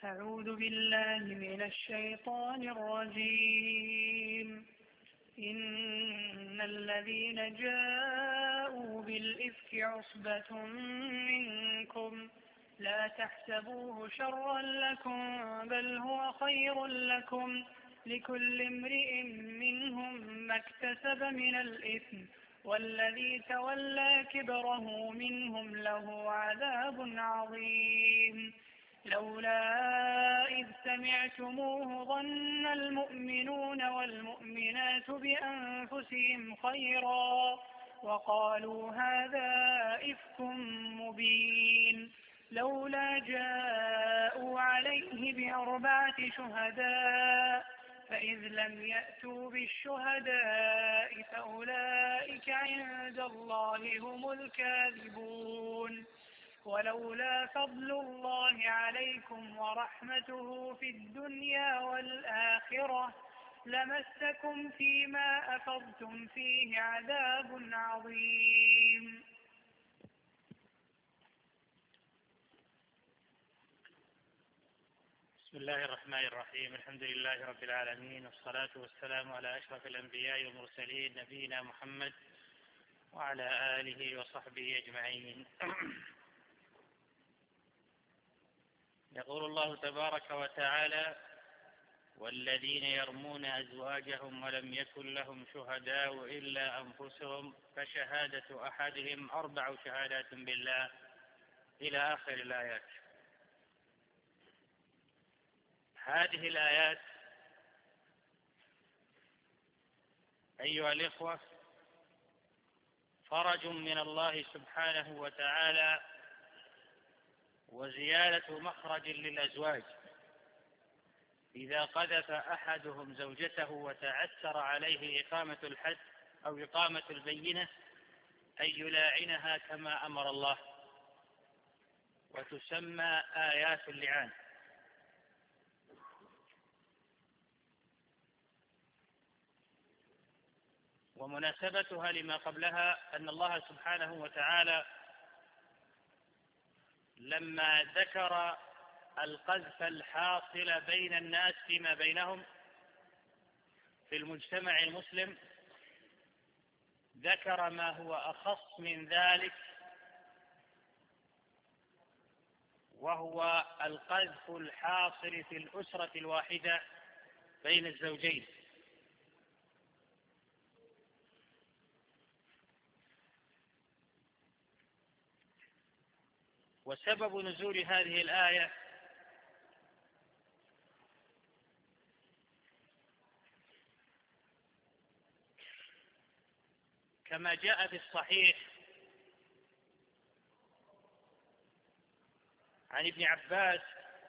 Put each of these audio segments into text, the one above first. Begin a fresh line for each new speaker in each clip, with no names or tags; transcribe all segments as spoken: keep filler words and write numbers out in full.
أعوذ بالله من الشيطان الرجيم. إن الذين جاءوا بالإفك عصبة منكم لا تحسبوه شرا لكم بل هو خير لكم لكل امرئ منهم ما اكتسب من الإثم والذي تولى كبره منهم له عذاب عظيم. لولا إذ سمعتموه ظن المؤمنون والمؤمنات بأنفسهم خيرا وقالوا هذا إفك مبين. لولا جاءوا عليه بأربعة شهداء فإذ لم يأتوا بالشهداء فأولئك عند الله هم الكاذبون. ولولا فضل الله عليكم ورحمته في الدنيا والآخرة لمسكم فيما أفضتم فيه عذاب عظيم.
بسم الله الرحمن الرحيم. الحمد لله رب العالمين، والصلاة والسلام على أشرف الأنبياء والمرسلين نبينا محمد وعلى آله وصحبه أجمعين. يقول الله تبارك وتعالى: والذين يرمون أزواجهم ولم يكن لهم شهداء إلا أنفسهم فشهادة أحدهم أربع شهادات بالله إلى آخر الآيات. هذه الآيات أيها الإخوة فرج من الله سبحانه وتعالى وزيادة مخرج للأزواج إذا قذف أحدهم زوجته وتعثر عليه إقامة الحد أو إقامة البينة أن يلاعنها كما أمر الله، وتسمى آيات اللعان. ومناسبتها لما قبلها أن الله سبحانه وتعالى لما ذكر القذف الحاصل بين الناس فيما بينهم في المجتمع المسلم ذكر ما هو أخص من ذلك، وهو القذف الحاصل في الأسرة الواحدة بين الزوجين. وسبب نزول هذه الآية كما جاء في الصحيح عن ابن عباس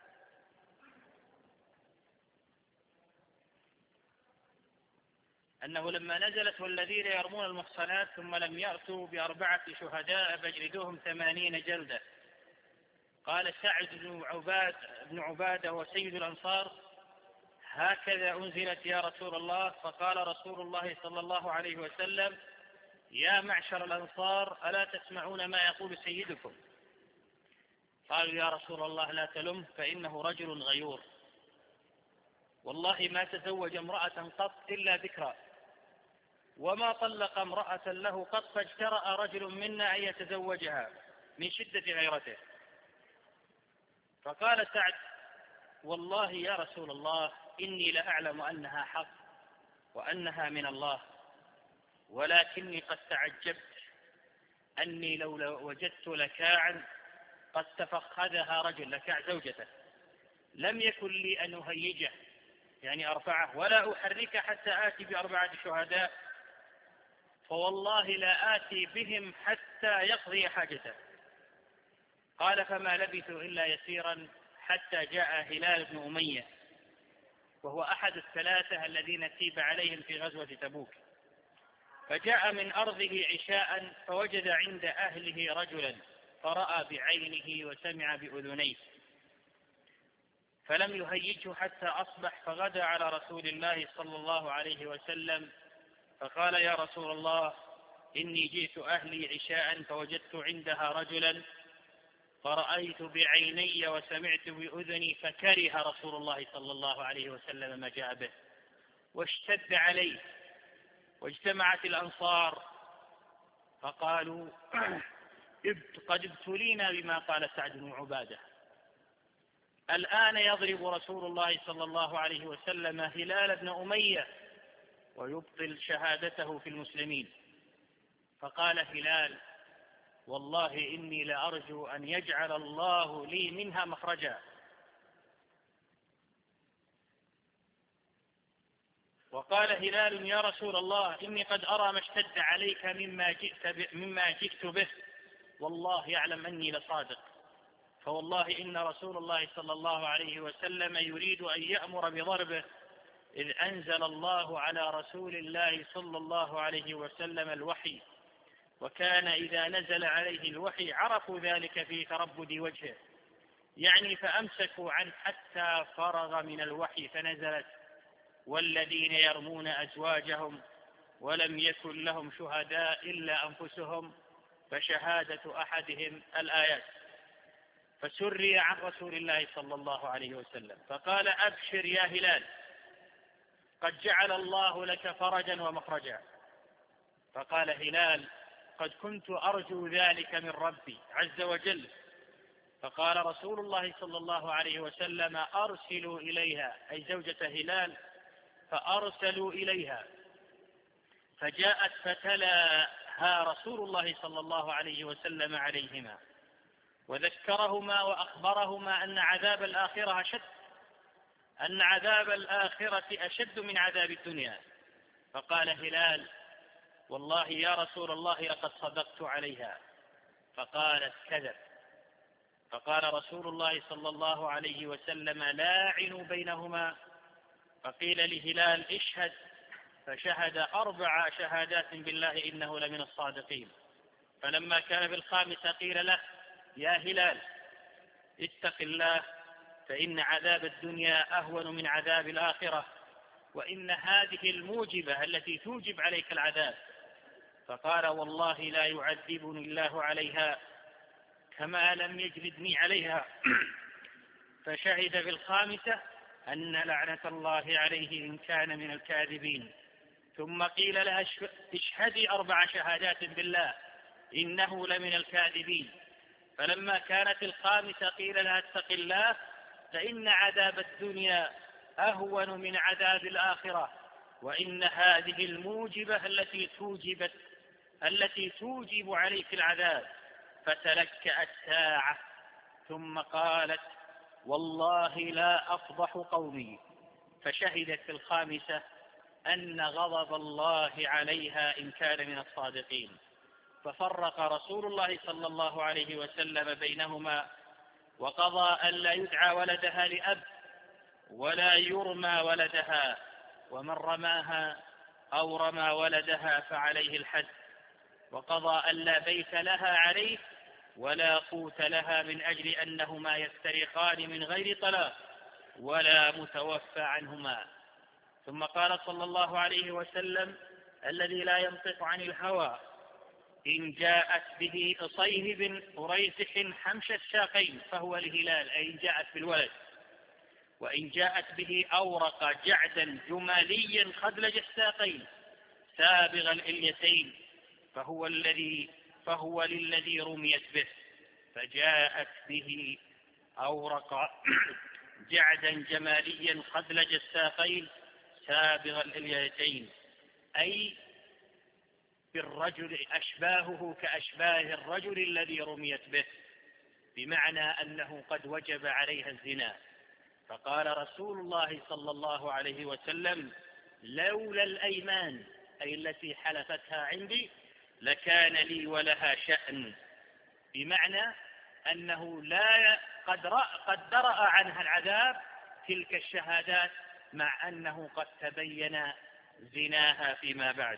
أنه لما نزلت والذين يرمون المحصنات ثم لم يأتوا بأربعة شهداء فاجلدوهم ثمانين جلدة، قال سعد بن عباد بن عبادة وسيد الأنصار: هكذا أنزلت يا رسول الله. فقال رسول الله صلى الله عليه وسلم: يا معشر الأنصار ألا تسمعون ما يقول سيدكم؟ قالوا يا رسول الله لا تلم فإنه رجل غيور، والله ما تزوج امرأة قط إلا ذكرى، وما طلق امرأة له قط فاجترأ رجل منا أن يتزوجها من شدة غيرته. فقال سعد: والله يا رسول الله إني لأعلم أنها حق وأنها من الله، ولكني قد تعجبت أني لو وجدت لكاعا قد تفخذها رجل، لكاع زوجته، لم يكن لي أن أهيجه يعني أرفعه ولا أحرك حتى آتي بأربعة شهداء، فوالله لا آتي بهم حتى يقضي حاجته. قال فما لبثوا إلا يسيرا حتى جاء هلال بن أمية، وهو أحد الثلاثة الذين تيب عليهم في غزوة تبوك، فجاء من أرضه عشاء فوجد عند أهله رجلا فرأى بعينه وسمع بأذنيه، فلم يهيجه حتى أصبح، فغدا على رسول الله صلى الله عليه وسلم فقال يا رسول الله إني جئت أهلي عشاء فوجدت عندها رجلا فرأيت بعيني وسمعت بأذني، فكره رسول الله صلى الله عليه وسلم ما جاء به واشتد عليه. واجتمعت الأنصار فقالوا قد ابتلينا بما قال سعد بن عبادة، الآن يضرب رسول الله صلى الله عليه وسلم هلال بن أمية ويبطل شهادته في المسلمين. فقال هلال: والله إني لأرجو أن يجعل الله لي منها مخرجا. وقال هلال: يا رسول الله، إني قد أرى ما اشتد عليك مما جئت, مما جئت به، والله يعلم أني لصادق، فوالله إن رسول الله صلى الله عليه وسلم يريد أن يأمر بضربه، إذ أنزل الله على رسول الله صلى الله عليه وسلم الوحي، وكان إذا نزل عليه الوحي عرفوا ذلك في تربد وجهه، يعني فأمسكوا عنه حتى فرغ من الوحي، فنزلت: والذين يرمون أزواجهم ولم يكن لهم شهداء إلا أنفسهم فشهادة أحدهم الآيات. فسري عن رسول الله صلى الله عليه وسلم فقال: أبشر يا هلال، قد جعل الله لك فرجا ومخرجا. فقال هلال: قد كنت أرجو ذلك من ربي عز وجل. فقال رسول الله صلى الله عليه وسلم: أرسلوا إليها، أي زوجة هلال، فأرسلوا إليها، فجاءت فتلاها رسول الله صلى الله عليه وسلم عليهما، وذكرهما وأخبرهما أن عذاب الآخرة أشد أن عذاب الآخرة أشد من عذاب الدنيا. فقال هلال: والله يا رسول الله لقد صدقت عليها. فقالت: كذب. فقال رسول الله صلى الله عليه وسلم: لاعنوا بينهما. فقيل لهلال: اشهد، فشهد أربع شهادات بالله إنه لمن الصادقين. فلما كان بالخامسة قيل له: يا هلال، اتق الله، فإن عذاب الدنيا أهون من عذاب الآخرة، وإن هذه الموجبة التي توجب عليك العذاب. فقال: والله لا يعذبني الله عليها كما لم يجلدني عليها. فشهد بالخامسة أن لعنة الله عليه إن كان من الكاذبين. ثم قيل لها: اشهدي أربع شهادات بالله إنه لمن الكاذبين. فلما كانت الخامسة قيل لها: اتق الله، فإن عذاب الدنيا أهون من عذاب الآخرة، وإن هذه الموجبة التي توجبت التي توجب عليك العذاب. فتلكأت ساعة ثم قالت: والله لا أفضح قومي. فشهدت في الخامسة أن غضب الله عليها إن كان من الصادقين. ففرق رسول الله صلى الله عليه وسلم بينهما، وقضى أن لا يدعى ولدها لأب ولا يرمى ولدها، ومن رماها أو رمى ولدها فعليه الحد. وقضى أن لا بيت لها عليه ولا قوت لها، من أجل أنهما يفترقان من غير طلاق ولا متوفى عنهما. ثم قال صلى الله عليه وسلم: الذي لا ينطق عن الهوى، إن جاءت به صيهب ريسح حمش الساقين فهو الهلال، أي إن جاءت بالولد. وإن جاءت به أورق جعدا جماليا خدلج الساقين سابغ الإليتين فهو الذي فهو للذي رميت به. فجاءت به أورق جعدا جماليا خدلج الساقين سابغ الإليتين، أي بالرجل أشباهه كأشباه الرجل الذي رميت به، بمعنى أنه قد وجب عليها الزنا. فقال رسول الله صلى الله عليه وسلم: لولا الأيمان، أي التي حلفتها عندي، لكان لي ولها شأن، بمعنى أنه لا قد قد درأ عنها العذاب تلك الشهادات، مع أنه قد تبين زناها فيما بعد.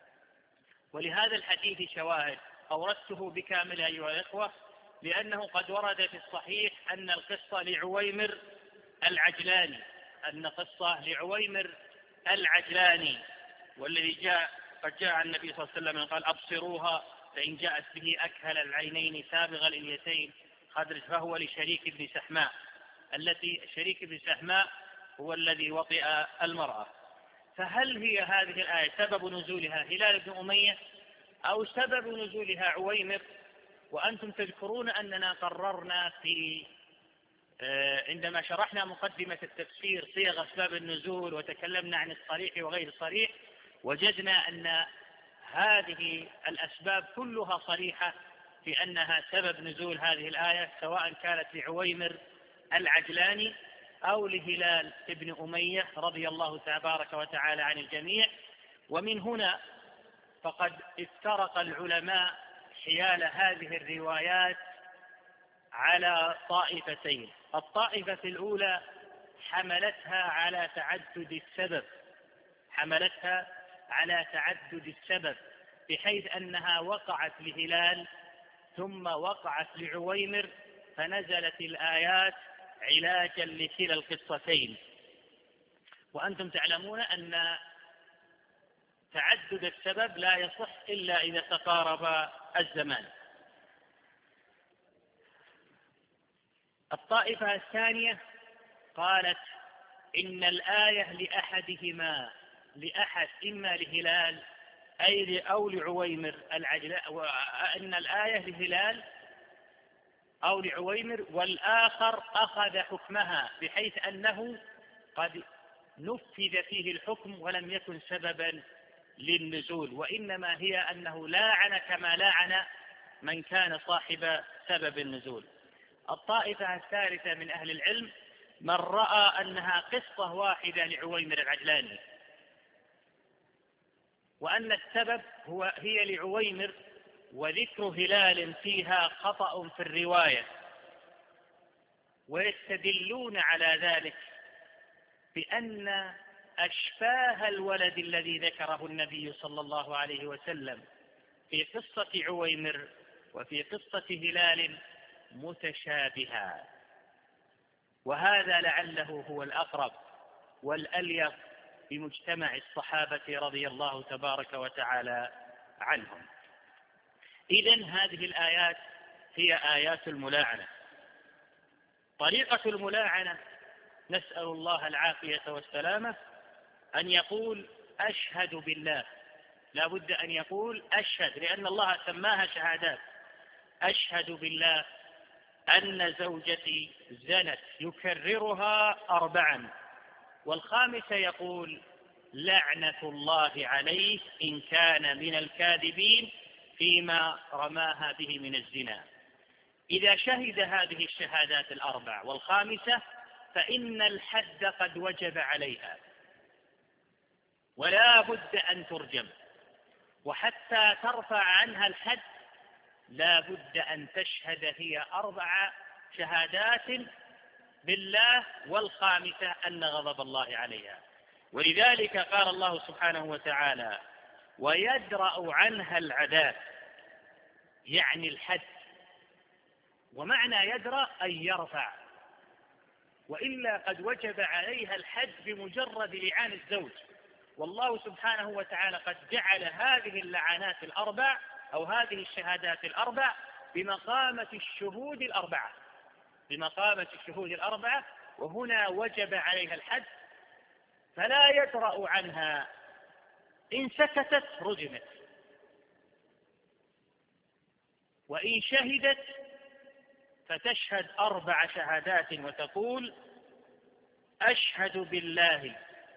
ولهذا الحديث شواهد أوردته بكامل أيها الإخوة، لأنه قد ورد في الصحيح أن القصة لعويمر العجلاني أن قصة لعويمر العجلاني والذي جاء قد جاء عن النبي صلى الله عليه وسلم قال: أبصروها، فإن جاءت به أكهل العينين سابغ الإليتين خدرج فهو لشريك بن سحماء، التي شريك بن سحماء هو الذي وطئ المرأة. فهل هي هذه الآية سبب نزولها هلال بن أمية أو سبب نزولها عويمر؟ وأنتم تذكرون أننا قررنا في عندما شرحنا مقدمة التفسير صيغ أسباب النزول وتكلمنا عن الصريح وغير الصريح، وجدنا أن هذه الأسباب كلها صريحة في أنها سبب نزول هذه الآية، سواء كانت لعويمر العجلاني أو لهلال ابن أمية رضي الله تبارك وتعالى عن الجميع. ومن هنا فقد افترق العلماء حيال هذه الروايات على طائفتين. الطائفة الأولى حملتها على تعدد السبب حملتها على تعدد السبب بحيث أنها وقعت لهلال ثم وقعت لعويمر، فنزلت الآيات علاجا لكلا القصتين. وأنتم تعلمون أن تعدد السبب لا يصح إلا إذا تقارب الزمان. الطائفة الثانية قالت إن الآية لأحدهما، لأحد إما لهلال أي أو لعويمر العجلاء، وأن الآية لهلال أو لعويمر، والآخر أخذ حكمها بحيث أنه قد نفذ فيه الحكم ولم يكن سببا للنزول، وإنما هي أنه لاعن كما لاعن من كان صاحب سبب النزول. الطائفة الثالثة من أهل العلم من رأى أنها قصة واحدة لعويمر العجلاني، وأن السبب هو هي لعويمر، وذكر هلال فيها خطأ في الرواية، ويستدلون على ذلك بأن أشباه الولد الذي ذكره النبي صلى الله عليه وسلم في قصة عويمر وفي قصة هلال متشابها، وهذا لعله هو الأقرب والأليق بمجتمع الصحابة رضي الله تبارك وتعالى عنهم. إذن هذه الآيات هي آيات الملاعنة. طريقة الملاعنة نسأل الله العافية والسلامة أن يقول أشهد بالله، لا بد أن يقول أشهد، لأن الله سماها شهادات. أشهد بالله أن زوجتي زنت، يكررها أربعا، والخامسة يقول لعنة الله عليه إن كان من الكاذبين فيما رماها به من الزنا. إذا شهد هذه الشهادات الأربع والخامسة فإن الحد قد وجب عليها ولا بد أن ترجم، وحتى ترفع عنها الحد لا بد أن تشهد هي أربع شهادات بالله، والخامسة أن غضب الله عليها. ولذلك قال الله سبحانه وتعالى ويدرأ عنها العذاب، يعني الحد. ومعنى يدرأ أي يرفع، وإلا قد وجب عليها الحد بمجرد لعان الزوج. والله سبحانه وتعالى قد جعل هذه اللعنات الأربع أو هذه الشهادات الأربع بمقامة الشهود الأربعة بمقامة الشهود الأربعة وهنا وجب عليها الحد، فلا يدرأ عنها. إن سكتت رجمت، وإن شهدت فتشهد أربع شهادات وتقول أشهد بالله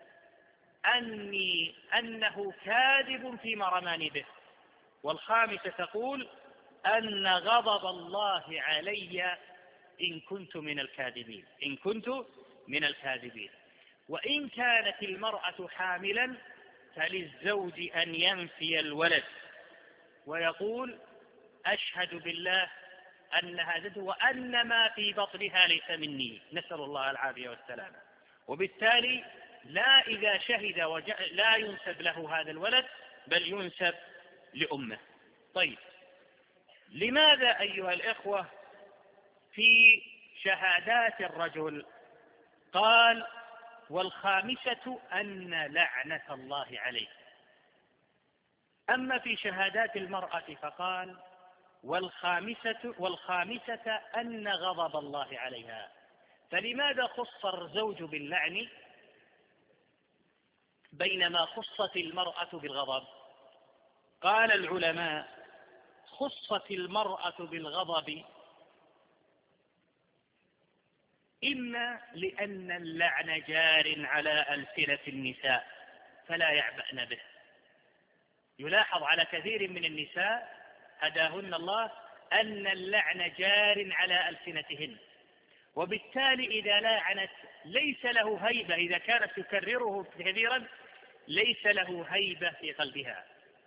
أني أنه كاذب فيما رماني به، والخامسة تقول أن غضب الله علي إن كنت من الكاذبين إن كنت من الكاذبين. وإن كانت المرأة حاملا فللزوج أن ينفي الولد ويقول أشهد بالله أنها زد وأن ما في بطنها ليس مني، نسأل الله العافية والسلامة. وبالتالي لا إذا شهد لا ينسب له هذا الولد بل ينسب لأمه. طيب، لماذا أيها الإخوة في شهادات الرجل قال والخامسة أن لعنة الله عليه، أما في شهادات المرأة فقال والخامسة, والخامسة أن غضب الله عليها. فلماذا خص الزوج باللعن بينما خصت المرأة بالغضب؟ قال العلماء: خصت المرأة بالغضب إما لأن اللعن جار على ألسنة النساء فلا يعبأن به. يلاحظ على كثير من النساء هداهن الله أن اللعن جار على ألسنتهن، وبالتالي إذا لعنت ليس له هيبة، إذا كانت تكرره كثيرا ليس له هيبة في قلبها.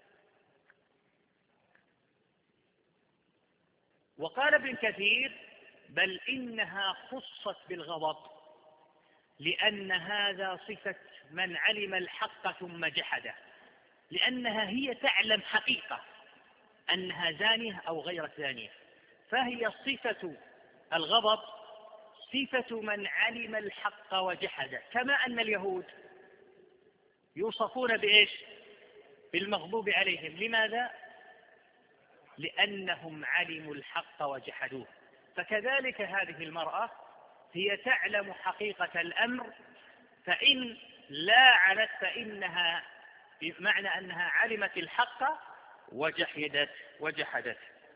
وقال ابن كثير: بل إنها خصت بالغضب لأن هذا صفة من علم الحق ثم جحده، لأنها هي تعلم حقيقة أنها زانية أو غير زانية، فهي صفة الغضب صفة من علم الحق وجحده، كما أن اليهود يوصفون بإيش؟ بالمغضوب عليهم. لماذا؟ لأنهم علموا الحق وجحدوه. فكذلك هذه المرأة هي تعلم حقيقة الأمر، فإن لاعنت فإنها بمعنى أنها علمت الحق وجحدت وجحدت.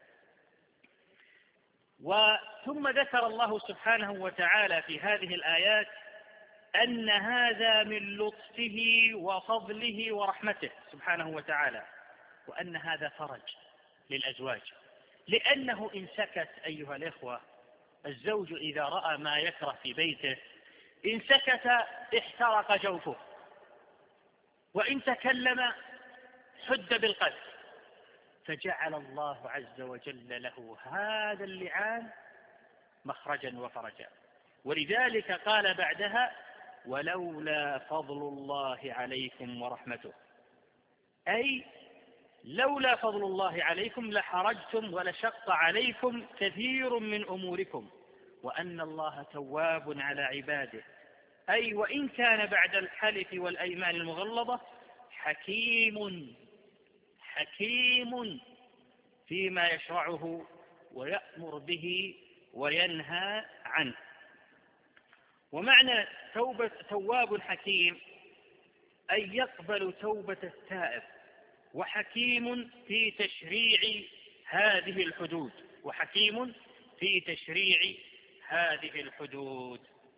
وثم ذكر الله سبحانه وتعالى في هذه الآيات أن هذا من لطفه وفضله ورحمته سبحانه وتعالى، وأن هذا فرج للأزواج، لأنه إن سكت أيها الإخوة، الزوج إذا رأى ما يكره في بيته إن سكت احترق جوفه، وإن تكلم حد بالقذف، فجعل الله عز وجل له هذا اللعان مخرجا وفرجا. ولذلك قال بعدها: ولولا فضل الله عليكم ورحمته، أي لولا فضل الله عليكم لحرجتم ولشق عليكم كثير من أموركم، وأن الله تواب على عباده، أي وإن كان بعد الحلف والأيمان المغلظة حكيم حكيم فيما يشرعه ويأمر به وينهى عنه. ومعنى توبة تواب حكيم أي يقبل توبة التائب، وحكيم في تشريع هذه الحدود وحكيم في تشريع هذه الحدود.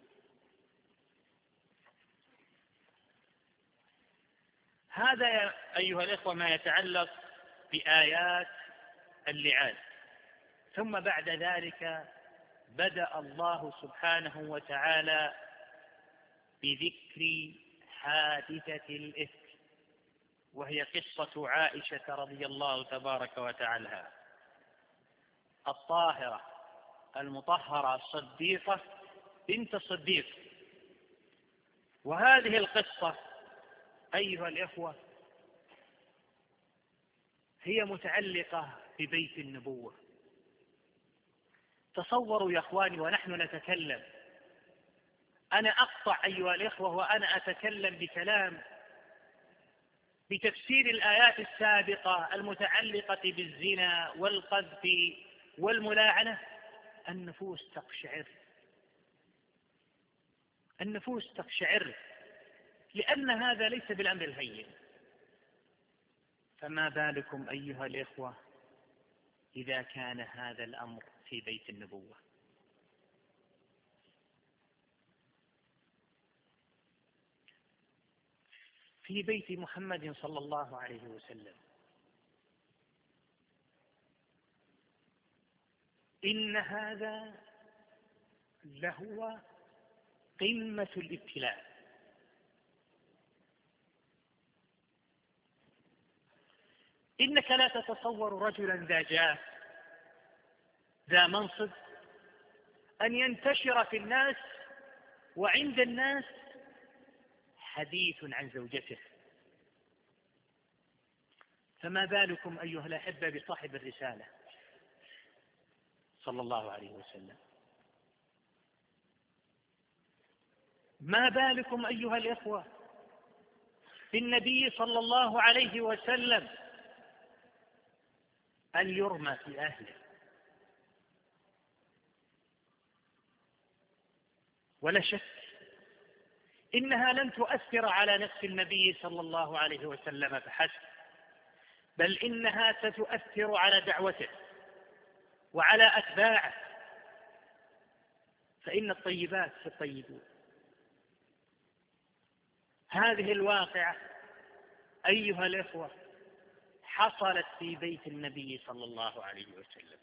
هذا أيها الإخوة ما يتعلق بآيات اللعان. ثم بعد ذلك بدأ الله سبحانه وتعالى بذكر حادثة الإفك، وهي قصة عائشة رضي الله تبارك وتعالى عنها، الطاهرة المطهرة الصديقة بنت الصديق. وهذه القصة أيها الإخوة هي متعلقة ببيت النبوة. تصوروا يا أخواني ونحن نتكلم، أنا أقطع أيها الإخوة وأنا أتكلم بكلام بتفسير الآيات السابقة المتعلقة بالزنا والقذف والملاعنة، النفوس تقشعر النفوس تقشعر لأن هذا ليس بالأمر الهين. فما بالكم أيها الإخوة إذا كان هذا الأمر في بيت النبوة؟ في بيت محمد صلى الله عليه وسلم. إن هذا لهو قمة الابتلاء. إنك لا تتصور رجلا ذا جاه ذا منصب أن ينتشر في الناس وعند الناس حديث عن زوجته، فما بالكم أيها الأحبة بصاحب الرسالة صلى الله عليه وسلم؟ ما بالكم أيها الإخوة بالنبي صلى الله عليه وسلم أن يرمى في أهله. ولا شك إنها لن تؤثر على نفس النبي صلى الله عليه وسلم فحسب، بل إنها ستؤثر على دعوته وعلى أتباعه، فإن الطيبات في الطيبون. هذه الواقعة أيها الإخوة حصلت في بيت النبي صلى الله عليه وسلم،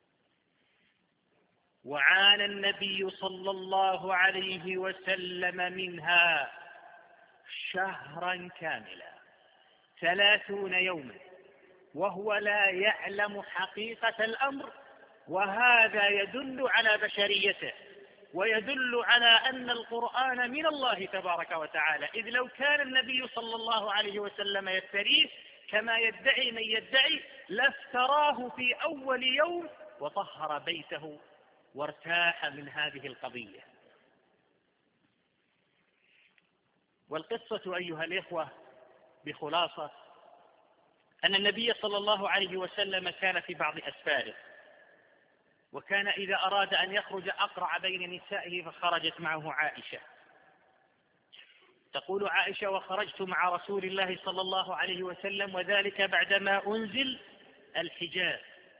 وعانى النبي صلى الله عليه وسلم منها شهرا كاملا، ثلاثون يوما، وهو لا يعلم حقيقة الأمر. وهذا يدل على بشريته، ويدل على أن القرآن من الله تبارك وتعالى، إذ لو كان النبي صلى الله عليه وسلم يفتريه كما يدعي من يدعي لافتراه في أول يوم وطهر بيته وارتاح من هذه القضية. والقصة أيها الإخوة بخلاصة أن النبي صلى الله عليه وسلم كان في بعض أسفاره، وكان إذا أراد أن يخرج أقرع بين نسائه فخرجت معه عائشة. تقول عائشة: وخرجت مع رسول الله صلى الله عليه وسلم وذلك بعدما أنزل الحجاب،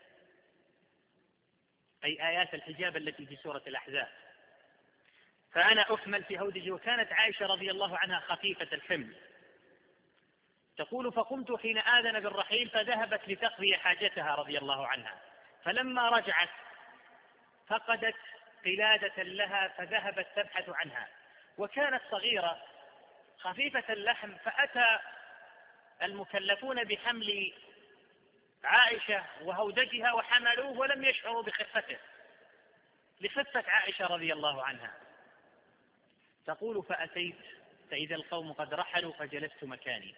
أي آيات الحجاب التي في سورة الأحزاب، فأنا أحمل في هودجي. وكانت عائشة رضي الله عنها خفيفة الحمل. تقول: فقمت حين آذن بالرحيل فذهبت لتقضي حاجتها رضي الله عنها، فلما رجعت فقدت قلادة لها فذهبت تبحث عنها، وكانت صغيرة خفيفة اللحم، فأتى المكلفون بحمل عائشة وهودجها وحملوه ولم يشعروا بخفته لخفة عائشة رضي الله عنها. تقول: فأتيت فإذا القوم قد رحلوا فجلست مكاني،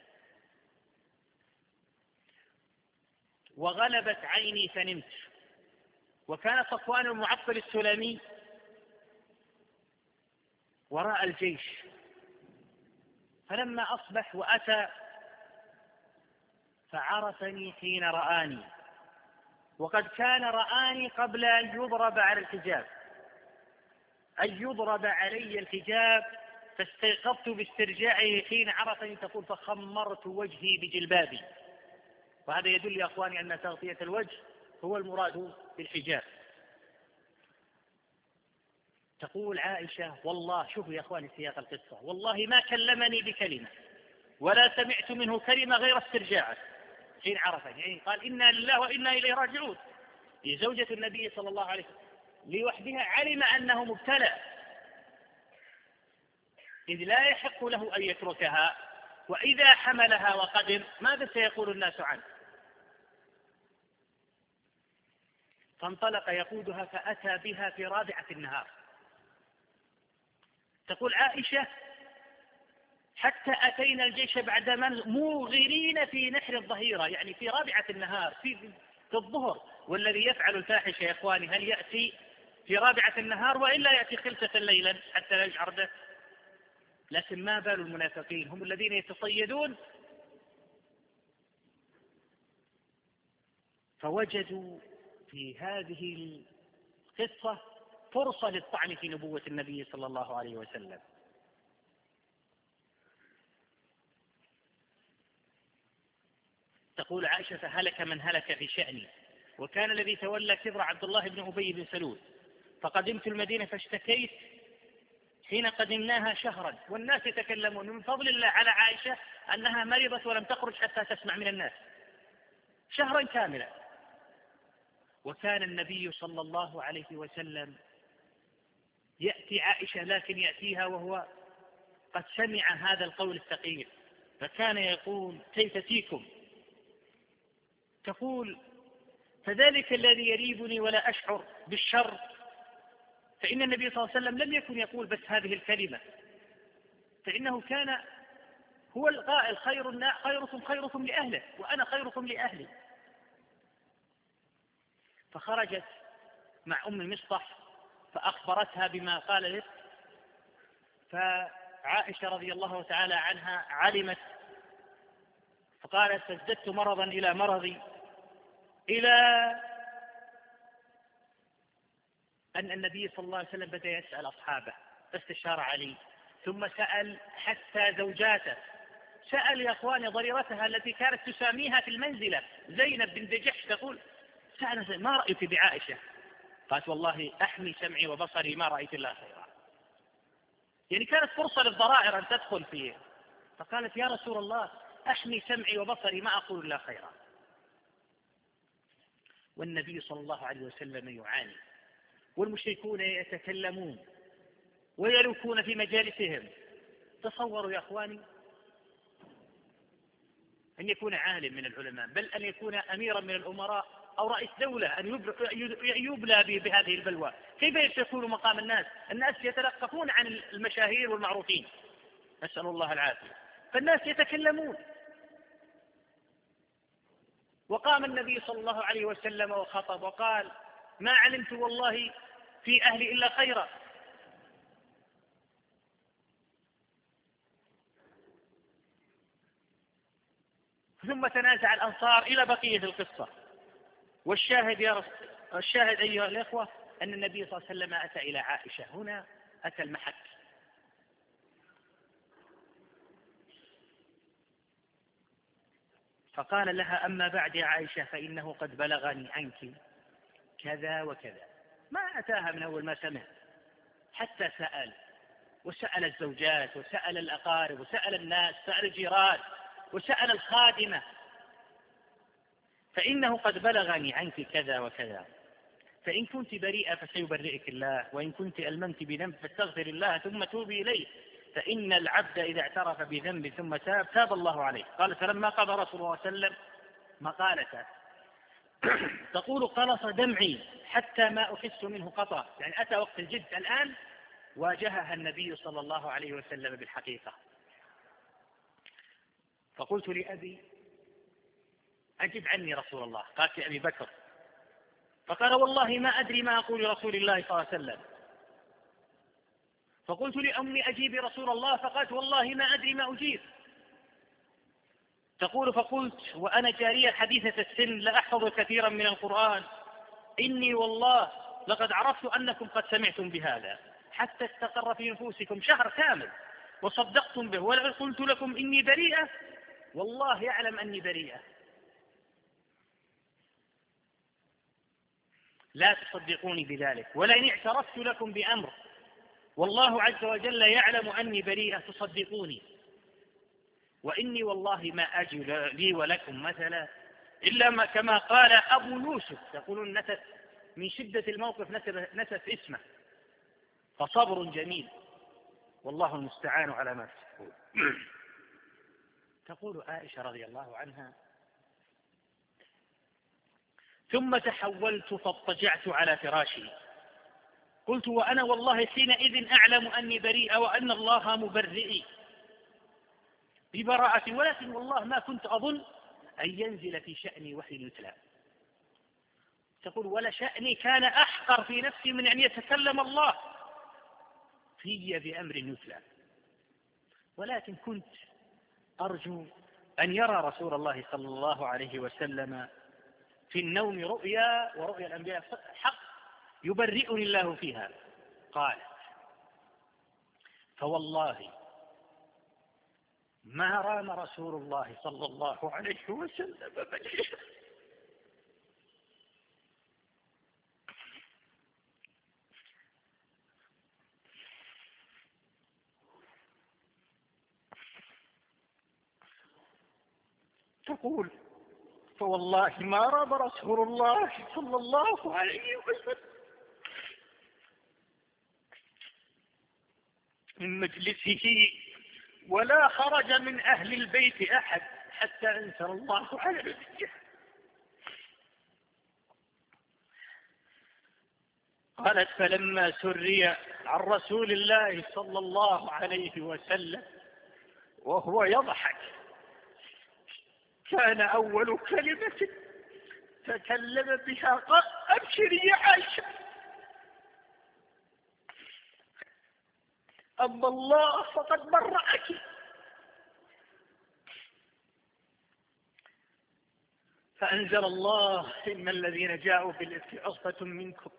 وغلبت عيني فنمت. وكان صفوان المعطل السلمي وراء الجيش، فلما أصبح وأتى فعرفني حين رآني، وقد كان رآني قبل أن يضرب على الحجاب، أن يضرب علي الحجاب، فاستيقظت باسترجاعه حين عرفني. تقول: فخمرت وجهي بجلبابي. وهذا يدل يا أخواني أن تغطية الوجه هو المراد بالحجاب. تقول عائشة: والله، شوفوا يا أخواني سياق القصة، والله ما كلمني بكلمة ولا سمعت منه كلمة غير استرجاعه حين عرفني، يعني قال: إنا لله وإنا إليه راجعون. زوجة النبي صلى الله عليه وسلم لوحدها علم أنه مبتلى، إذ لا يحق له أن يتركها، وإذا حملها وقدم ماذا سيقول الناس عنه؟ فانطلق يقودها فأتى بها في رابعة النهار. تقول عائشة: حتى أتينا الجيش بعد من موغرين في نحر الظهيرة، يعني في رابعة النهار، في, في الظهر. والذي يفعل الفاحشة يا إخواني هل يأتي في رابعة النهار وإلا يأتي خلسة ليلا حتى لا يشعر به؟ لكن ما بال المنافقين هم الذين يتصيدون، فوجدوا في هذه القصة فرصة للطعن في نبوة النبي صلى الله عليه وسلم. تقول عائشة: فهلك من هلك في شأني، وكان الذي تولى كبر عبد الله بن أبي بن سلول، فقدمت المدينة فاشتكيت حين قدمناها شهرا، والناس يتكلمون. من فضل الله على عائشة أنها مرضت ولم تخرج حتى تسمع من الناس شهرا كاملا. وكان النبي صلى الله عليه وسلم يأتي عائشة، لكن يأتيها وهو قد سمع هذا القول الثقيل، فكان يقول: كيف فيكم؟ تقول: فذلك الذي يريبني ولا أشعر بالشر. فإن النبي صلى الله عليه وسلم لم يكن يقول بس هذه الكلمة، فإنه كان هو القائل: خير خيركم خيركم لأهله وأنا خيركم لأهلي. فخرجت مع أم مصطح فأخبرتها بما قال له، فعائشة رضي الله تعالى عنها علمت، فقالت: فازددت مرضا إلى مرضي، إلى أن النبي صلى الله عليه وسلم بدأ يسأل أصحابه، فاستشار علي، ثم سأل حتى زوجاته، سأل يا أخواني ضريرتها التي كانت تساميها في المنزلة زينب بنت جحش، تقول سأل ما رأيت بعائشة؟ قالت والله أحمي سمعي وبصري ما رأيت الله خيرا. يعني كانت فرصة للضرائر أن تدخل فيه، فقالت يا رسول الله أحمي سمعي وبصري ما أقول الله خيرا. والنبي صلى الله عليه وسلم يعاني، والمشركون يتكلمون ويلوكون في مجالسهم. تصوروا يا أخواني أن يكون عالم من العلماء، بل أن يكون أميرا من الأمراء أو رئيس دولة، أن يبلى بهذه البلوى. كيف يكون مقام الناس؟ الناس يتلقفون عن المشاهير والمعروفين، نسأل الله العافية، فالناس يتكلمون. وقام النبي صلى الله عليه وسلم وخطب وقال ما علمت والله في أهلي إلا خيرا. ثم تنازع الأنصار إلى بقية القصة. والشاهد يا رسول الشاهد أيها الإخوة أن النبي صلى الله عليه وسلم أتى إلى عائشة، هنا أتى المحك، فقال لها أما بعد يا عائشة فإنه قد بلغني عنك كذا وكذا. ما أتاها من أول ما سمع، حتى سأل، وسأل الزوجات وسأل الأقارب وسأل الناس، سأل الجيران وسأل الخادمة، فإنه قد بلغني عنك كذا وكذا، فإن كنت بريئة فسيبرئك الله، وإن كنت ألممت بذنب فاستغفر الله ثم توبي إليه، فإن العبد إذا اعترف بذنب ثم تاب تاب الله عليه. قال فلما قضى رسول الله صلى الله عليه وسلم مقالته تقول قلص دمعي حتى ما أحس منه قطع، يعني أتى وقت الجد الآن واجهها النبي صلى الله عليه وسلم بالحقيقة. فقلت لأبي أجب عني رسول الله، قالت لأبي بكر، فقال والله ما أدري ما أقول لرسول الله صلى الله عليه وسلم. فقلت لأمي أجيبي رسول الله، فقالت والله ما أدري ما أجيب. تقول فقلت وأنا جارية حديثة السن لا أحفظ كثيرا من القرآن، إني والله لقد عرفت أنكم قد سمعتم بهذا حتى استقر في نفوسكم شهر كامل وصدقتم به، ولقد قلت لكم إني بريئة والله يعلم أني بريئة، لا تصدقوني بذلك، ولئن اعترفت لكم بأمر والله عز وجل يعلم أني بريئة تصدقوني، وإني والله ما أجي لي ولكم مثلا إلا ما كما قال أبو يوسف، يقولون نسف من شدة الموقف نسف, نسف اسمه، فصبر جميل والله المستعان على ما تصفون. تقول عائشة رضي الله عنها ثم تحولت فاضطجعت على فراشي، قلت وأنا والله حينئذ أعلم أني بريئة وأن الله مبرئي ببراءة، ولكن والله ما كنت أظن أن ينزل في شأني وحي يتلى. تقول ولا شأني كان أحقر في نفسي من أن يتكلم الله في بأمر يتلى، ولكن كنت أرجو أن يرى رسول الله صلى الله عليه وسلم في النوم رؤيا، ورؤيا الأنبياء حق يبرئني الله فيها. قالت فوالله ما رام رسول الله صلى الله عليه وسلم بنيه. تقول فوالله ما رام رسول الله صلى الله عليه وسلم من مجلسه ولا خرج من أهل البيت أحد حتى أنزل الله على نبيه. قالت فلما سري عن رسول الله صلى الله عليه وسلم وهو يضحك كان أول كلمة تكلم بها قال أبشري يا عائشة، أما الله فقد برأك.
فأنزل الله إن الذين جاءوا بالإفك عصبة منكم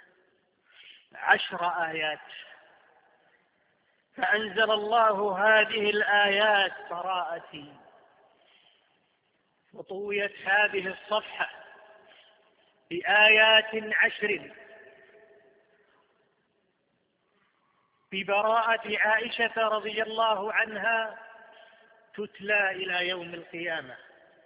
عشر آيات. فأنزل الله هذه الآيات براءتي، وطويت هذه الصفحة بآيات عشر ببراءة عائشة رضي الله عنها تتلى إلى يوم القيامة.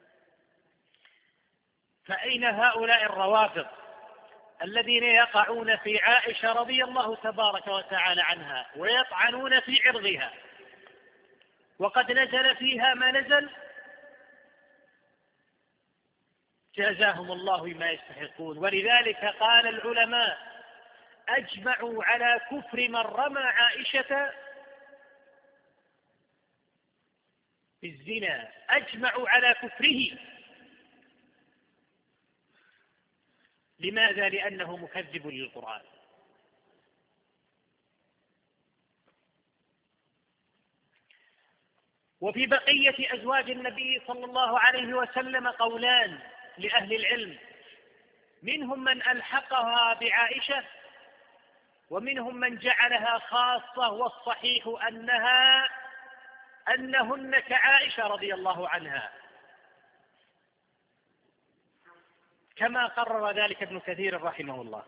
فأين هؤلاء الروافض الذين يقعون في عائشة رضي الله تبارك وتعالى عنها ويطعنون في عرضها وقد نزل فيها ما نزل؟ جازاهم الله بما يستحقون. ولذلك قال العلماء أجمعوا على كفر من رمى عائشة بالزنا، أجمعوا على كفره. لماذا؟ لأنه مكذب للقرآن. وفي بقية أزواج النبي صلى الله عليه وسلم قولان لأهل العلم، منهم من ألحقها بعائشة ومنهم من جعلها خاصة، والصحيح أنها أنهن كعائشة رضي الله عنها، كما قرر ذلك ابن كثير رحمه الله.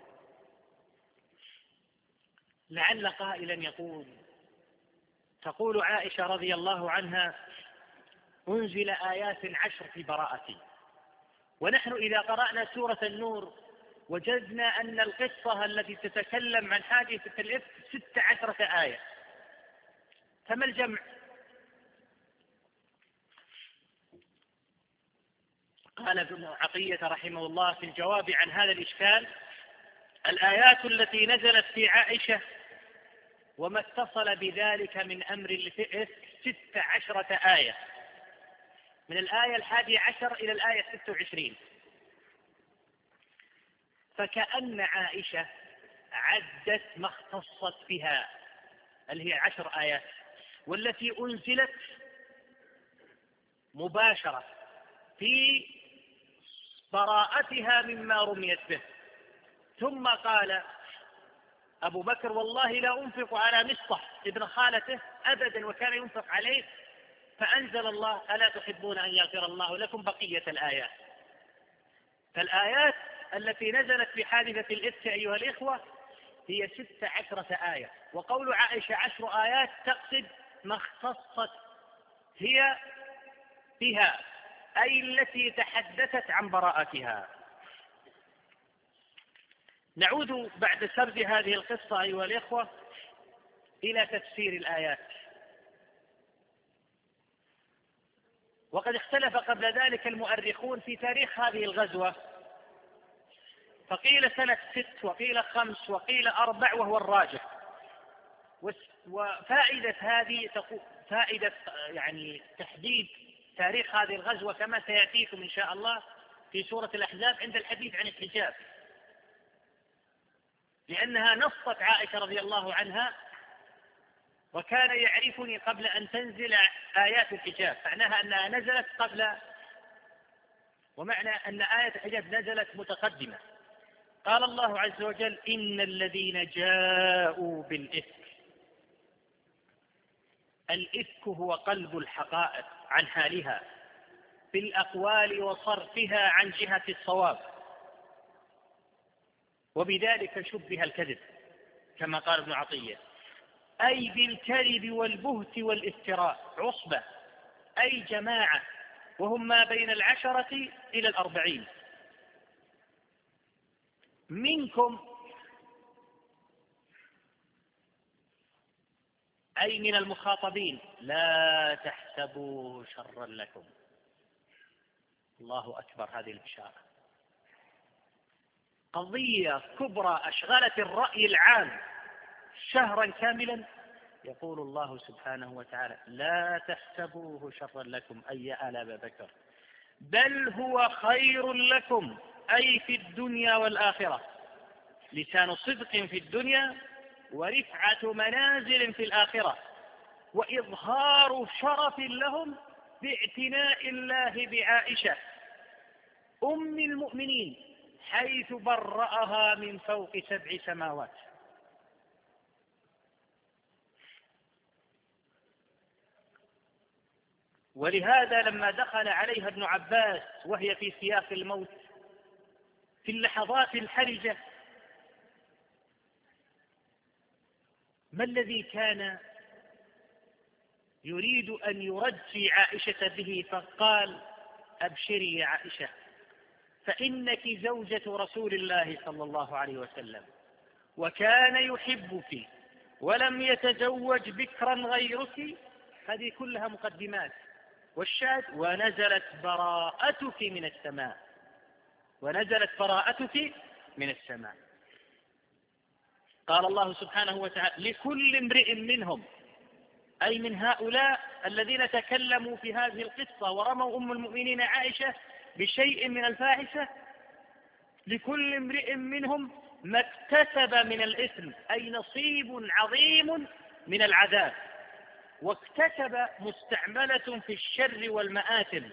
لعل قائلا يقول تقول عائشة رضي الله عنها أنزل آيات عشر في براءتي، ونحن إذا قرأنا سورة النور وجدنا أن القصة التي تتكلم عن حادثة الإفك ست عشرة آية، فما الجمع؟ قال ابن عطية رحمه الله في الجواب عن هذا الإشكال: الآيات التي نزلت في عائشة وما اتصل بذلك من أمر الإفك ست عشرة آية، من الآية الحادية عشر إلى الآية ست وعشرين. فكأن عائشة عدت ما اختصت بها اللي هي عشر آيات، والتي أنزلت مباشرة في براءتها مما رميت به. ثم قال أبو بكر: والله لا أنفق على مصطح ابن خالته أبدا، وكان ينفق عليه، فأنزل الله: ألا تحبون أن يغفر الله لكم بقية الآيات. فالآيات التي نزلت في حادثة الإفك أيها الإخوة هي ست عشرة آية، وقول عائشة عشر آيات تقصد ما اختصت هي بها، أي التي تحدثت عن براءتها. نعود بعد سرد هذه القصة أيها الإخوة إلى تفسير الآيات. وقد اختلف قبل ذلك المؤرخون في تاريخ هذه الغزوة، فقيل سنة ست وقيل خمس وقيل أربع وهو الراجح. وفائدة هذه فائدة يعني تحديد تاريخ هذه الغزوة كما سيأتيكم إن شاء الله في سورة الأحزاب عند الحديث عن الحجاب، لأنها نصت عائشة رضي الله عنها: وكان يعرفني قبل أن تنزل آيات الحجاب، معناها أنها نزلت قبل، ومعنى أن آية الحجاب نزلت متقدمة. قال الله عز وجل: إن الذين جاءوا بالإفك. الإفك هو قلب الحقائق عن حالها بالأقوال وصرفها عن جهة الصواب، وبذلك شبه الكذب كما قال ابن عطية، أي بالكذب والبهت والافتراء. عصبة أي جماعة، وهم ما بين العشرة إلى الأربعين. منكم أي من المخاطبين، لا تحسبوه شرا لكم. الله أكبر، هذه البشارة قضية كبرى أشغلت الرأي العام شهرا كاملا. يقول الله سبحانه وتعالى: لا تحسبوه شرا لكم أي آل أبا بكر، بل هو خير لكم، أي في الدنيا والآخرة، لسان صدق في الدنيا ورفعة منازل في الآخرة، وإظهار شرف لهم باعتناء الله بعائشة. أم المؤمنين حيث برأها من فوق سبع سماوات. ولهذا لما دخل عليها ابن عباس وهي في سياق الموت في اللحظات الحرجة، ما الذي كان يريد أن يرجي عائشة به؟ فقال: أبشري يا عائشة، فإنك زوجة رسول الله صلى الله عليه وسلم، وكان يحبك ولم يتزوج بكرا غيرك. هذه كلها مقدمات. والشاهد: ونزلت براءتك من السماء، ونزلت براءتك من السماء. قال الله سبحانه وتعالى: لكل امرئ منهم، أي من هؤلاء الذين تكلموا في هذه القصة ورموا أم المؤمنين عائشة بشيء من الفاحشة، لكل امرئ منهم ما اكتسب من الإثم، أي نصيب عظيم من العذاب. واكتسب مستعملة في الشر والمآثم،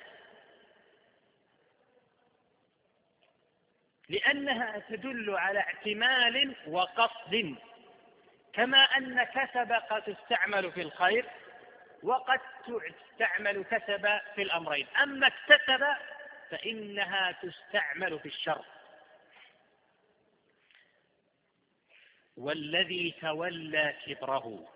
لأنها تدل على اعتمال وقصد، كما أن كسب قد تستعمل في الخير وقد تستعمل كسب في الأمرين. أما اكتسب فإنها تستعمل في الشر. والذي تولى كبره،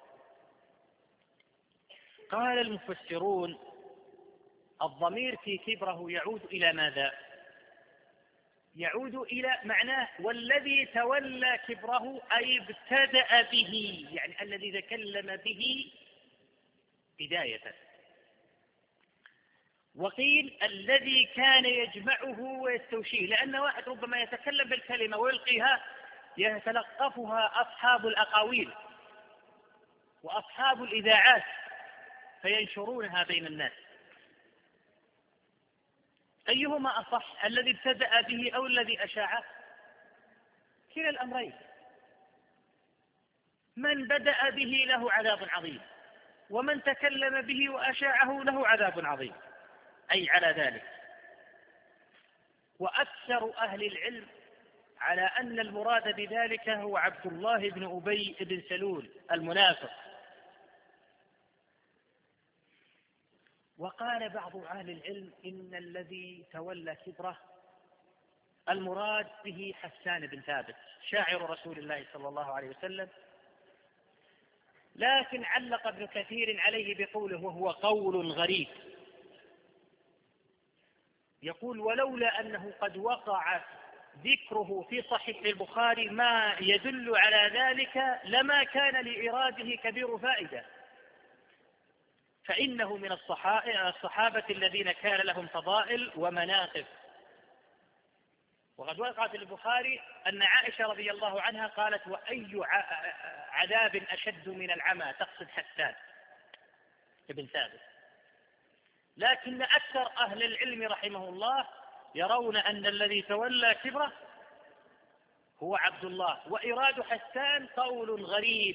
قال المفسرون: الضمير في كبره يعود إلى ماذا؟ يعود إلى معناه والذي تولى كبره، أي ابتدأ به، يعني الذي تكلم به بداية. وقيل الذي كان يجمعه ويستوشيه، لأن واحد ربما يتكلم بالكلمة ويلقيها يتلقفها أصحاب الأقاويل وأصحاب الإذاعات فينشرونها بين الناس. أيهما أصح، الذي ابتدأ به أو الذي أشاعه؟ كلا الأمرين. من بدأ به له عذاب عظيم، ومن تكلم به وأشاعه له عذاب عظيم، أي على ذلك. وأكثر أهل العلم على أن المراد بذلك هو عبد الله بن أبي بن سلول المنافق. وقال بعض أهل العلم إن الذي تولى كبره المراد به حسان بن ثابت شاعر رسول الله صلى الله عليه وسلم، لكن علق ابن كثير عليه بقوله وهو قول غريب، يقول: ولولا أنه قد وقع ذكره في صحيح البخاري ما يدل على ذلك لما كان لإراده كبير فائدة، فإنه من الصحابة الذين كان لهم فضائل ومناقب. وقد وقع في البخاري أن عائشة رضي الله عنها قالت: وأي عذاب أشد من العمى، تقصد حسان بن ثابت. لكن أكثر أهل العلم رحمه الله يرون أن الذي تولى كبره هو عبد الله، وإراد حسان قول غريب.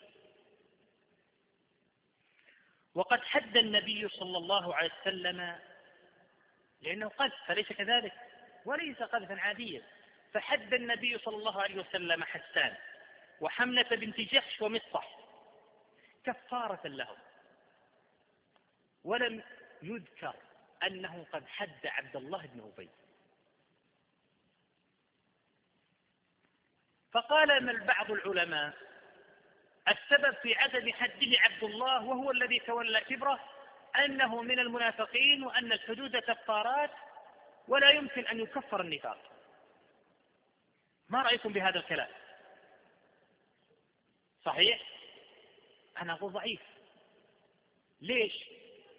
وقد حد النبي صلى الله عليه وسلم، لأنه قذف فليس كذلك وليس قذفا عاديا، فحد النبي صلى الله عليه وسلم حسان وحملة بنت جحش ومصطح كفارة لهم، ولم يذكر أنه قد حد عبد الله بن أبي. فقال من بعض العلماء: السبب في عدم حده عبد الله وهو الذي تولى كبره أنه من المنافقين، وأن الحدود كفارات ولا يمكن أن يكفر النفاق. ما رأيكم بهذا الكلام؟ صحيح؟ أنا أقول ضعيف. ليش؟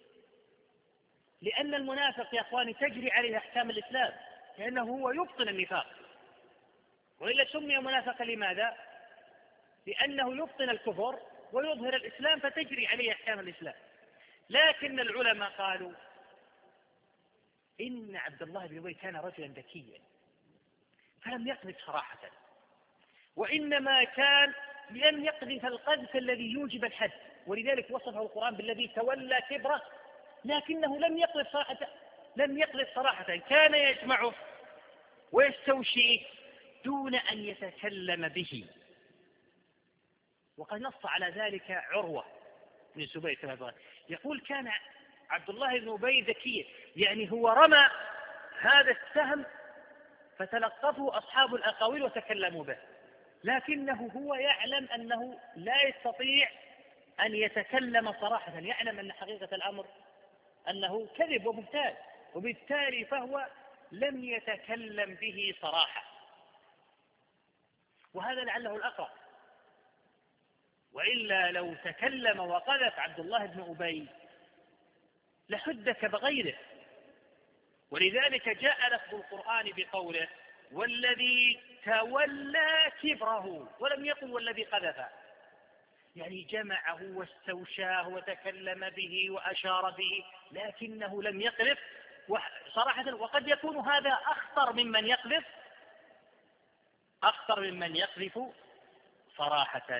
لأن المنافق يا أخواني تجري عليه أحكام الإسلام، لأنه هو يبطن النفاق، وإلا سمي منافقا لماذا؟ لأنه يبطن الكفر ويظهر الإسلام فتجري عليه أحكام الإسلام. لكن العلماء قالوا إن عبد الله بن أبي كان رجلا ذكيا فلم يقذف صراحة، وإنما كان لم يقذف القذف الذي يوجب الحد، ولذلك وصفه القرآن بالذي تولى كبره، لكنه لم يقذف صراحة، لم يقذف صراحة، كان يجمعه ويستوشيه دون أن يتكلم به. وقد نص على ذلك عروة بن الزبير، يقول كان عبد الله بن أبي ذكيا، يعني هو رمى هذا السهم فتلقفه أصحاب الأقاويل وتكلموا به، لكنه هو يعلم أنه لا يستطيع أن يتكلم صراحة، يعلم أن حقيقة الأمر أنه كذب ومبتال، وبالتالي فهو لم يتكلم به صراحة، وهذا لعله الأقرب. وإلا لو تكلم وقذف عبد الله بن أبي لحدك بغيره. ولذلك جاء لفظ القرآن بقوله والذي تولى كبره، ولم يقل والذي قذف، يعني جمعه واستوشاه وتكلم به وأشار به، لكنه لم يقذف صراحة. وقد يكون هذا أخطر ممن يقذف أخطر ممن يقذف صراحة.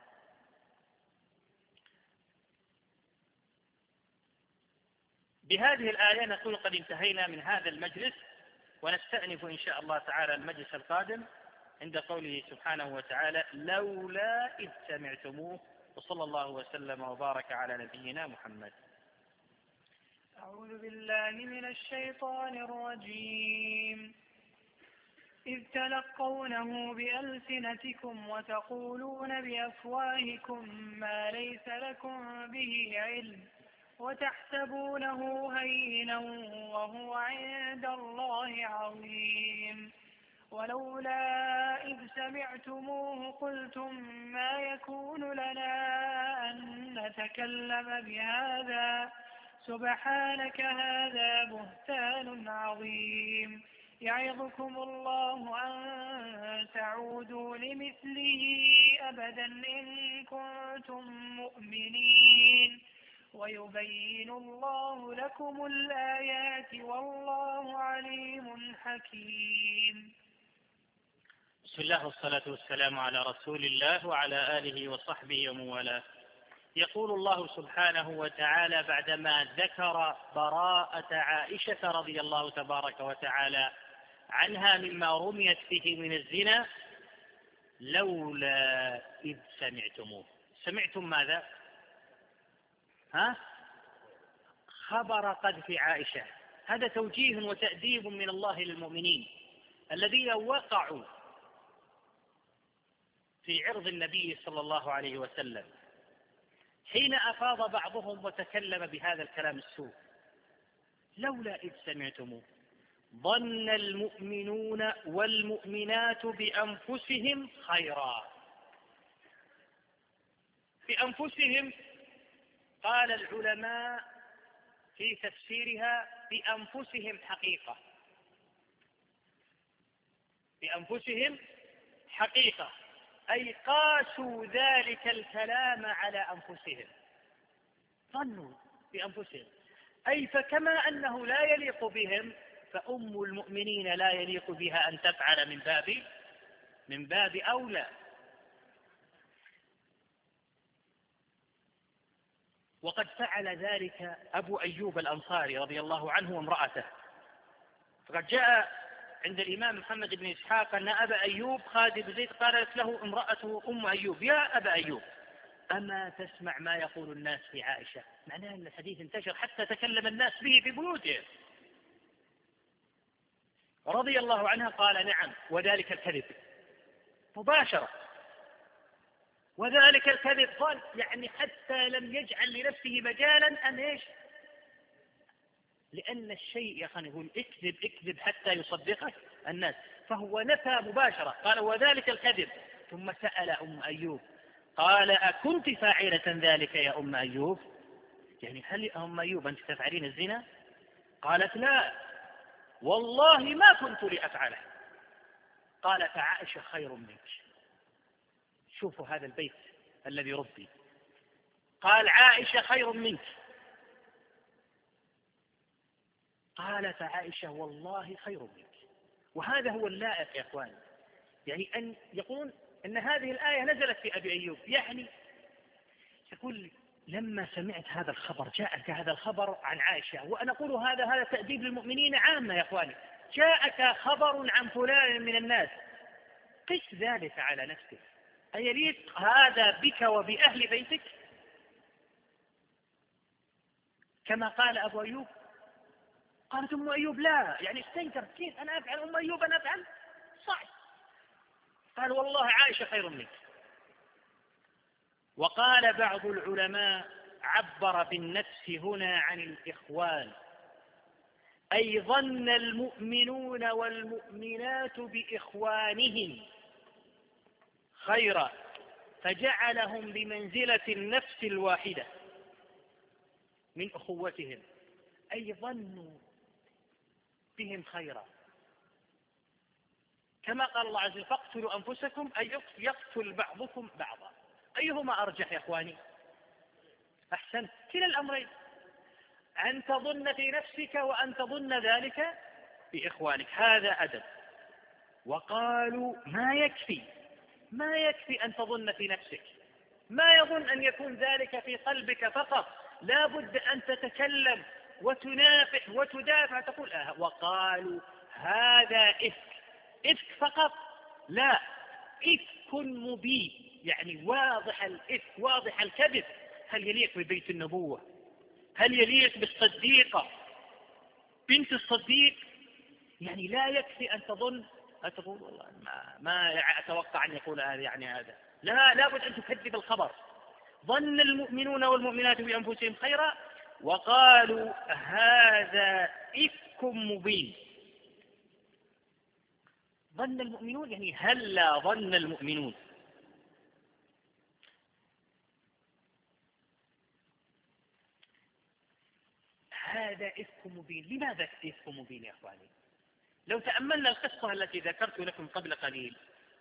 بهذه الآية نكون قد انتهينا من هذا المجلس، ونستأنف إن شاء الله تعالى المجلس القادم عند قوله سبحانه وتعالى لولا إذ سمعتموه. وصلى الله وسلم وبارك على نبينا محمد.
أعوذ بالله من الشيطان الرجيم. إذ تلقونه بألسنتكم وتقولون بأفواهكم ما ليس لكم به علم وتحسبونه هينا وهو عند الله عظيم. ولولا إذ سمعتموه قلتم ما يكون لنا أن نتكلم بهذا سبحانك هذا بهتان عظيم. يعظكم الله أن تعودوا لمثله أبدا إن كنتم مؤمنين. ويبين الله لكم الآيات والله عليم حكيم.
بسم الله والصلاة والسلام على رسول الله وعلى آله وصحبه ومن والاه. يقول الله سبحانه وتعالى بعدما ذكر براءة عائشة رضي الله تبارك وتعالى عنها مما رميت به من الزنا لولا إذ سمعتموه. سمعتم ماذا؟ ها؟ خبر قذف عائشة. هذا توجيه وتأديب من الله للمؤمنين الذين وقعوا في عرض النبي صلى الله عليه وسلم حين أفاض بعضهم وتكلم بهذا الكلام السوء. لولا إذ سمعتموه ظن المؤمنون والمؤمنات بأنفسهم خيرا. بأنفسهم قال العلماء في تفسيرها بأنفسهم حقيقة، بأنفسهم حقيقة أي قاسوا ذلك الكلام على أنفسهم، ظنوا بأنفسهم، أي فكما أنه لا يليق بهم فأم المؤمنين لا يليق بها أن تفعل من باب من باب أولى. وقد فعل ذلك أبو أيوب الأنصاري رضي الله عنه وامرأته. فقد جاء عند الإمام محمد بن إسحاق أن أبا أيوب خالد بن زيد قالت له امرأته أم أيوب يا أبا أيوب أما تسمع ما يقول الناس في عائشة؟ معناه أن الحديث انتشر حتى تكلم الناس به في بيوتهم. رضي الله عنها قال نعم وذلك الكذب مباشرة، وذلك الكذب قال يعني حتى لم يجعل لنفسه مجالا أن إيش، لأن الشيء يا أخي يقول اكذب اكذب حتى يصدقك الناس، فهو نفى مباشرة قال وذلك الكذب. ثم سأل أم أيوب قال أكنت فاعلة ذلك يا أم أيوب؟ يعني هل يا أم أيوب أنت تفعلين الزنا؟ قالت لا والله ما كنت لأفعله. قال فعائشة خير منك. شوفوا هذا البيت الذي ربي، قال عائشة خير منك. قال فعائشة والله خير منك. وهذا هو اللائق يا أخوان، يعني أن يقول أن هذه الآية نزلت في أبي أيوب، يعني يقول لما سمعت هذا الخبر جاءك هذا الخبر عن عائشة، وأنا أقول هذا هذا تأديب للمؤمنين عامة يا أخواني،
جاءك خبر عن فلان من الناس، قس ذلك على نفسك، أيليق هذا بك وبأهل بيتك؟ كما قال أبو أيوب، قالت أم أيوب لا، يعني استنكر، كيف أنا أفعل أم أيوب أنا أفعل؟ صعب. قال والله عائشة خير منك. وقال بعض العلماء عبر بالنفس هنا عن الإخوان، أي ظن المؤمنون والمؤمنات بإخوانهم خيرا فجعلهم بمنزلة النفس الواحدة من أخوتهم، أي ظنوا بهم خيرا، كما قال الله عز وجل فاقتلوا أنفسكم أي يقتل بعضكم بعضا. أيهما أرجح يا أخواني؟ أحسن، كلا الأمرين، أن تظن في نفسك وأن تظن ذلك بإخوانك، هذا أدب. وقالوا ما يكفي ما يكفي أن تظن في نفسك، ما يظن أن يكون ذلك في قلبك فقط، لا بد أن تتكلم وتنافح وتدافع تقول آه. وقالوا هذا إفك، إفك فقط لا، إفك مبين، يعني واضح الإفك واضح الكذب. هل يليق ببيت النبوة؟ هل يليق بالصديقة بنت الصديق؟ يعني لا يكفي أن تظن أتقول والله ما, ما أتوقع أن يقول هذا يعني هذا، لا، لابد أن تكذب الخبر. ظن المؤمنون والمؤمنات بأنفسهم خيرا وقالوا هذا إفك مبين. ظن المؤمنون يعني هل لا ظن المؤمنون. هذا إفك مبين. لماذا إفك مبين يا أخواني؟ لو تأملنا القصة التي ذكرت لكم قبل قليل،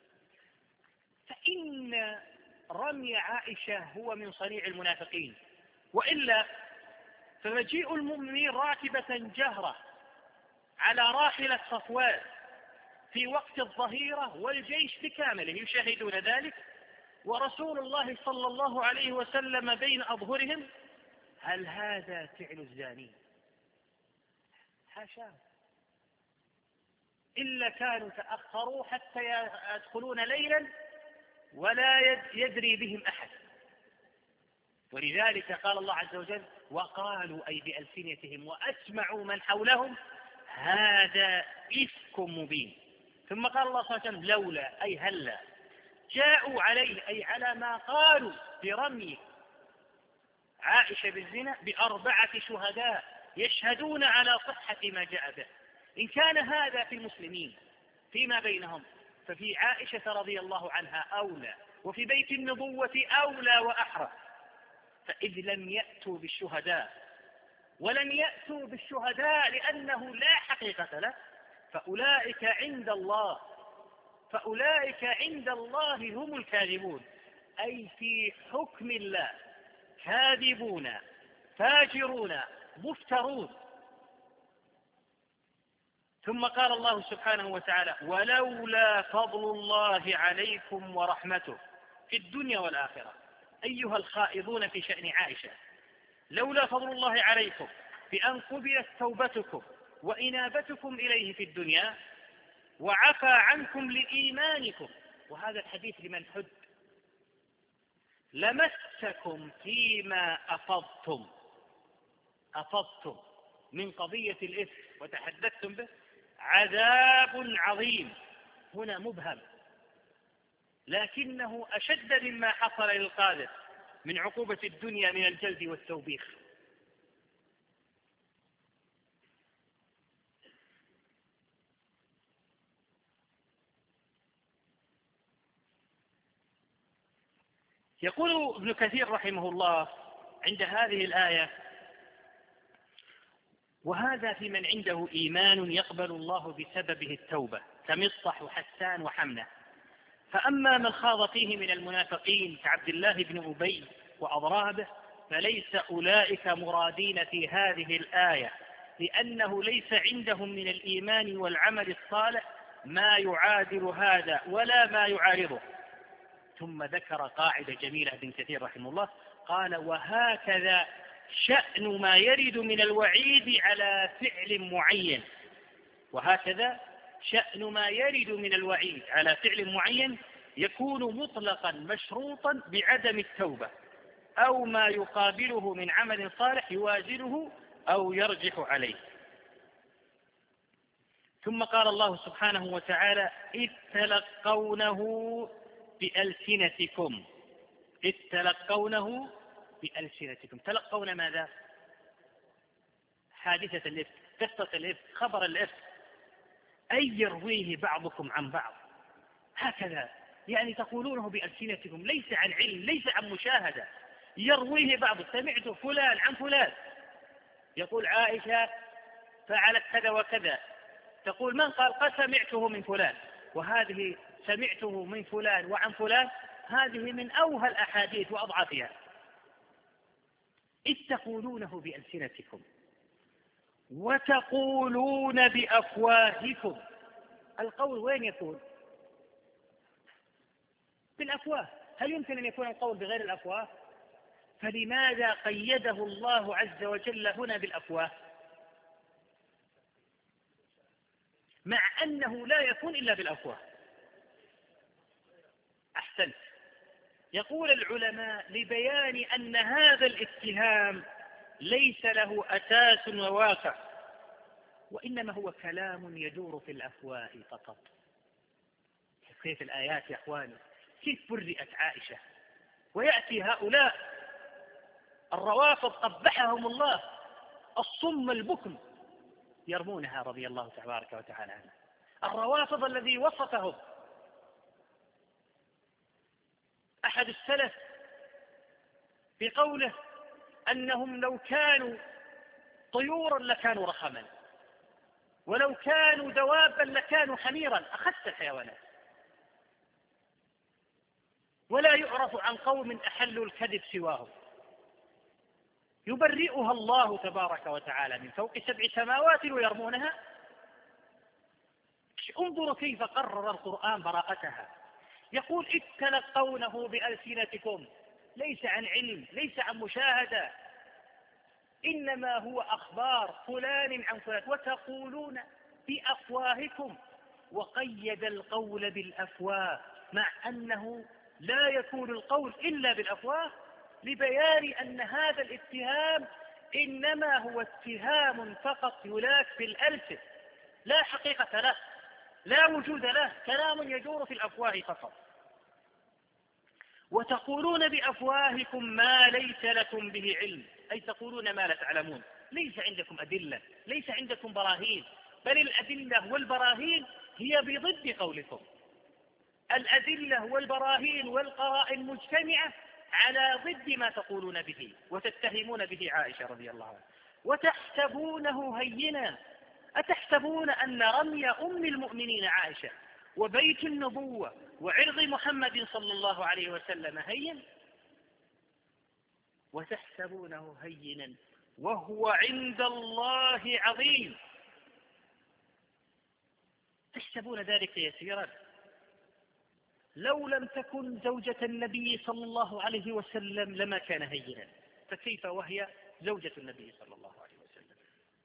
فإن رمي عائشة هو من صنيع المنافقين، وإلا فمجيء المؤمنين راكبة جهرة على راحلة صفوان في وقت الظهيرة والجيش بكامله يشاهدون ذلك ورسول الله صلى الله عليه وسلم بين أظهرهم، هل هذا فعل الزاني؟ حاشا، إلا كانوا تأخروا حتى يدخلون ليلا ولا يدري بهم أحد. ولذلك قال الله عز وجل وقالوا أي بألسنتهم وأسمعوا من حولهم هذا إفك مبين. ثم قال الله صلى الله عليه وسلم لولا أي هلا جاءوا عليه أي على ما قالوا برمي عائشة بالزنا بأربعة شهداء يشهدون على صحة ما جاء به. إن كان هذا في المسلمين فيما بينهم ففي عائشة رضي الله عنها أولى، وفي بيت النبوة أولى وأحرى. فإذ لم يأتوا بالشهداء ولم يأتوا بالشهداء لأنه لا حقيقة له، فأولئك عند الله فأولئك عند الله هم الكاذبون، أي في حكم الله كاذبون فاجرون مفترون. ثم قال الله سبحانه وتعالى ولولا فضل الله عليكم ورحمته في الدنيا والآخرة. أيها الخائضون في شأن عائشة، لولا فضل الله عليكم بأن قبلت توبتكم وإنابتكم إليه في الدنيا وعفى عنكم لإيمانكم، وهذا الحديث لمن حد، لمسكم فيما أفضتم أفضتم من قضية الإثم وتحدثتم به عذاب عظيم. هنا مبهم، لكنه أشد مما حصل للقاذف من عقوبة الدنيا من الجلد والتوبيخ. يقول ابن كثير رحمه الله عند هذه الآية وهذا في من عنده إيمان يقبل الله بسببه التوبة كمصطح وحسان وحمنة، فأما من خاض فيه من المنافقين كعبد الله بن أبي وأضرابه فليس أولئك مرادين في هذه الآية، لأنه ليس عندهم من الإيمان والعمل الصالح ما يعادل هذا ولا ما يعارضه. ثم ذكر قاعدة جميلة ابن كثير رحمه الله قال وهكذا شأن ما يرد من الوعيد على فعل معين
وهكذا شأن ما يرد من الوعيد على فعل معين يكون مطلقا مشروطا بعدم التوبة، أو ما يقابله من عمل صالح يوازنه أو يرجح عليه. ثم قال الله سبحانه وتعالى: إذ تلقونه بألسنتكم. إذ تلقونه بألسنتكم. تلقون ماذا؟ حادثة الإفك، قصة الإفك، خبر الإفك، أي يرويه بعضكم عن بعض هكذا، يعني تقولونه بألسنتكم، ليس عن علم، ليس عن مشاهدة، يرويه بعض. سمعت فلان عن فلان يقول عائشة فعلت كذا وكذا، تقول من قال؟ قد سمعته من فلان. وهذه سمعته من فلان وعن فلان هذه من أوهى الأحاديث وأضعفها. إذ تقولونه بألسنتكم وتقولون بأفواهكم. القول وين يكون؟ بالأفواه. هل يمكن أن يكون القول بغير الأفواه؟ فلماذا قيده الله عز وجل هنا بالأفواه مع أنه لا يكون إلا بالأفواه؟ أحسنت. يقول العلماء لبيان أن هذا الاتهام ليس له أساس وواقع، وإنما هو كلام يدور في الأفواه فقط. كيف الآيات يا أخواني، كيف برئت عائشة، ويأتي هؤلاء الروافض قبحهم الله الصم البكم يرمونها رضي الله تبارك وتعالى عنها. الروافض الذي وصفهم أحد السلف بقوله أنهم لو كانوا طيورا لكانوا رخما، ولو كانوا دوابا لكانوا حميرا، أخذت الحيوانات. ولا يعرف عن قوم أحلوا الكذب سواهم. يبرئها الله تبارك وتعالى من فوق سبع سماوات ويرمونها. انظروا كيف قرر القرآن براءتها. يقول إذ تلقونه بألسنتكم، ليس عن علم، ليس عن مشاهدة، إنما هو أخبار فلان عن فلان، وتقولون بأفواهكم. وقيد القول بالأفواه مع أنه لا يكون القول إلا بالأفواه، لبيان أن هذا الاتهام إنما هو اتهام فقط يلاك في الألسن، لا حقيقة له، لا وجود له، كلام يدور في الأفواه فقط. وتقولون بأفواهكم ما ليس لكم به علم، أي تقولون ما لا تعلمون، ليس عندكم أدلة، ليس عندكم براهين، بل الأدلة والبراهين هي بضد قولكم. الأدلة والبراهين والقرائن مجتمعة على ضد ما تقولون به وتتهمون به عائشة رضي الله عنها. وتحسبونه هينا، أتحسبون أن رمي أم المؤمنين عائشة وبيت النبوة وعرض محمد صلى الله عليه وسلم هين؟ وتحسبونه هينا وهو عند الله عظيم. تحسبون ذلك يسيرا؟ لو لم تكن زوجة النبي صلى الله عليه وسلم لما كان هينا، فكيف وهي زوجة النبي صلى الله عليه وسلم؟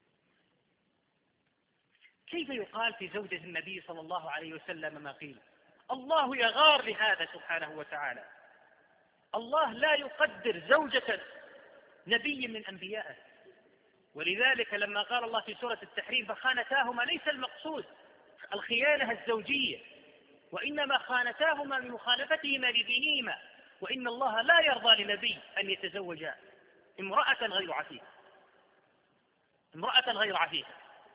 كيف يقال في زوجة النبي صلى الله عليه وسلم ما قيل؟ الله يغار لهذا سبحانه وتعالى. الله لا يقدر زوجة نبي من أنبيائه، ولذلك لما قال الله في سورة التحريم فخانتاهما، ليس المقصود الخيانة الزوجية، وإنما خانتاهما من مخالفتهما لدينهما. وإن الله لا يرضى لنبي أن يتزوج امرأة غير عفيفة، امرأة غير عفيفة.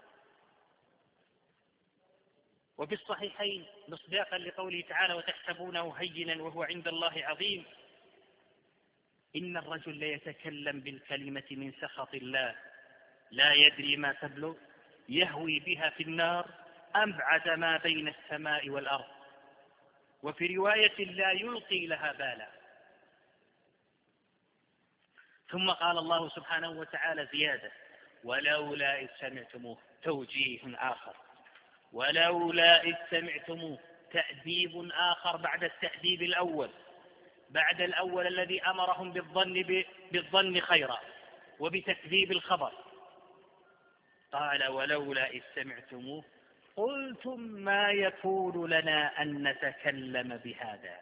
وفي الصحيحين مصداقا لقوله تعالى وتحسبونه هينا وهو عند الله عظيم، إن الرجل ليتكلم بالكلمة من سخط الله لا يدري ما تبلغ، يهوي بها في النار أبعد ما بين السماء والأرض. وفي رواية لا يلقي لها بالا. ثم قال الله سبحانه وتعالى زيادة ولولا إذ سمعتموه، توجيه آخر، ولولا إذ سمعتموه، تأديب آخر بعد التأديب الأول، بعد الأول الذي أمرهم بالظن, بالظن خيرا وبتكذيب الخبر. قال ولولا إذ سمعتموه
قلتم ما يكون لنا أن نتكلم بهذا.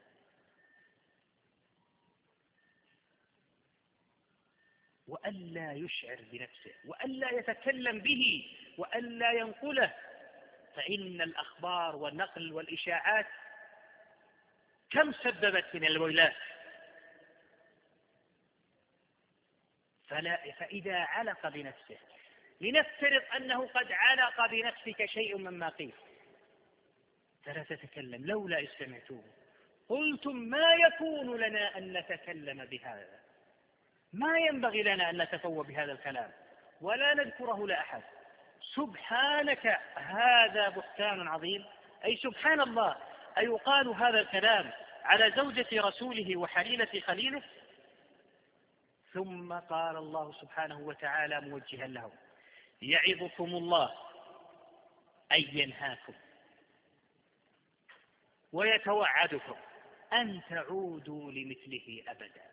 وألا يشعر بنفسه، وألا يتكلم به، وألا ينقله، فإن الأخبار والنقل والإشاعات كم سببت من الويلات. فلا فإذا علق بنفسه، لنفترض أنه قد علق بنفسك شيء مما قيل، فلا تتكلم. لولا إذ سمعتوه قلتم ما يكون لنا أن نتكلم بهذا، ما ينبغي لنا أن نتفوه بهذا الكلام ولا نذكره لأحد. سبحانك، هذا بهتان عظيم. أي سبحان الله، أيقال هذا الكلام على زوجة رسوله وحليلة خليله؟ ثم قال الله سبحانه وتعالى موجها لهم: يعظكم الله أن ينهاكم ويتوعدكم أن تعودوا لمثله أبدا،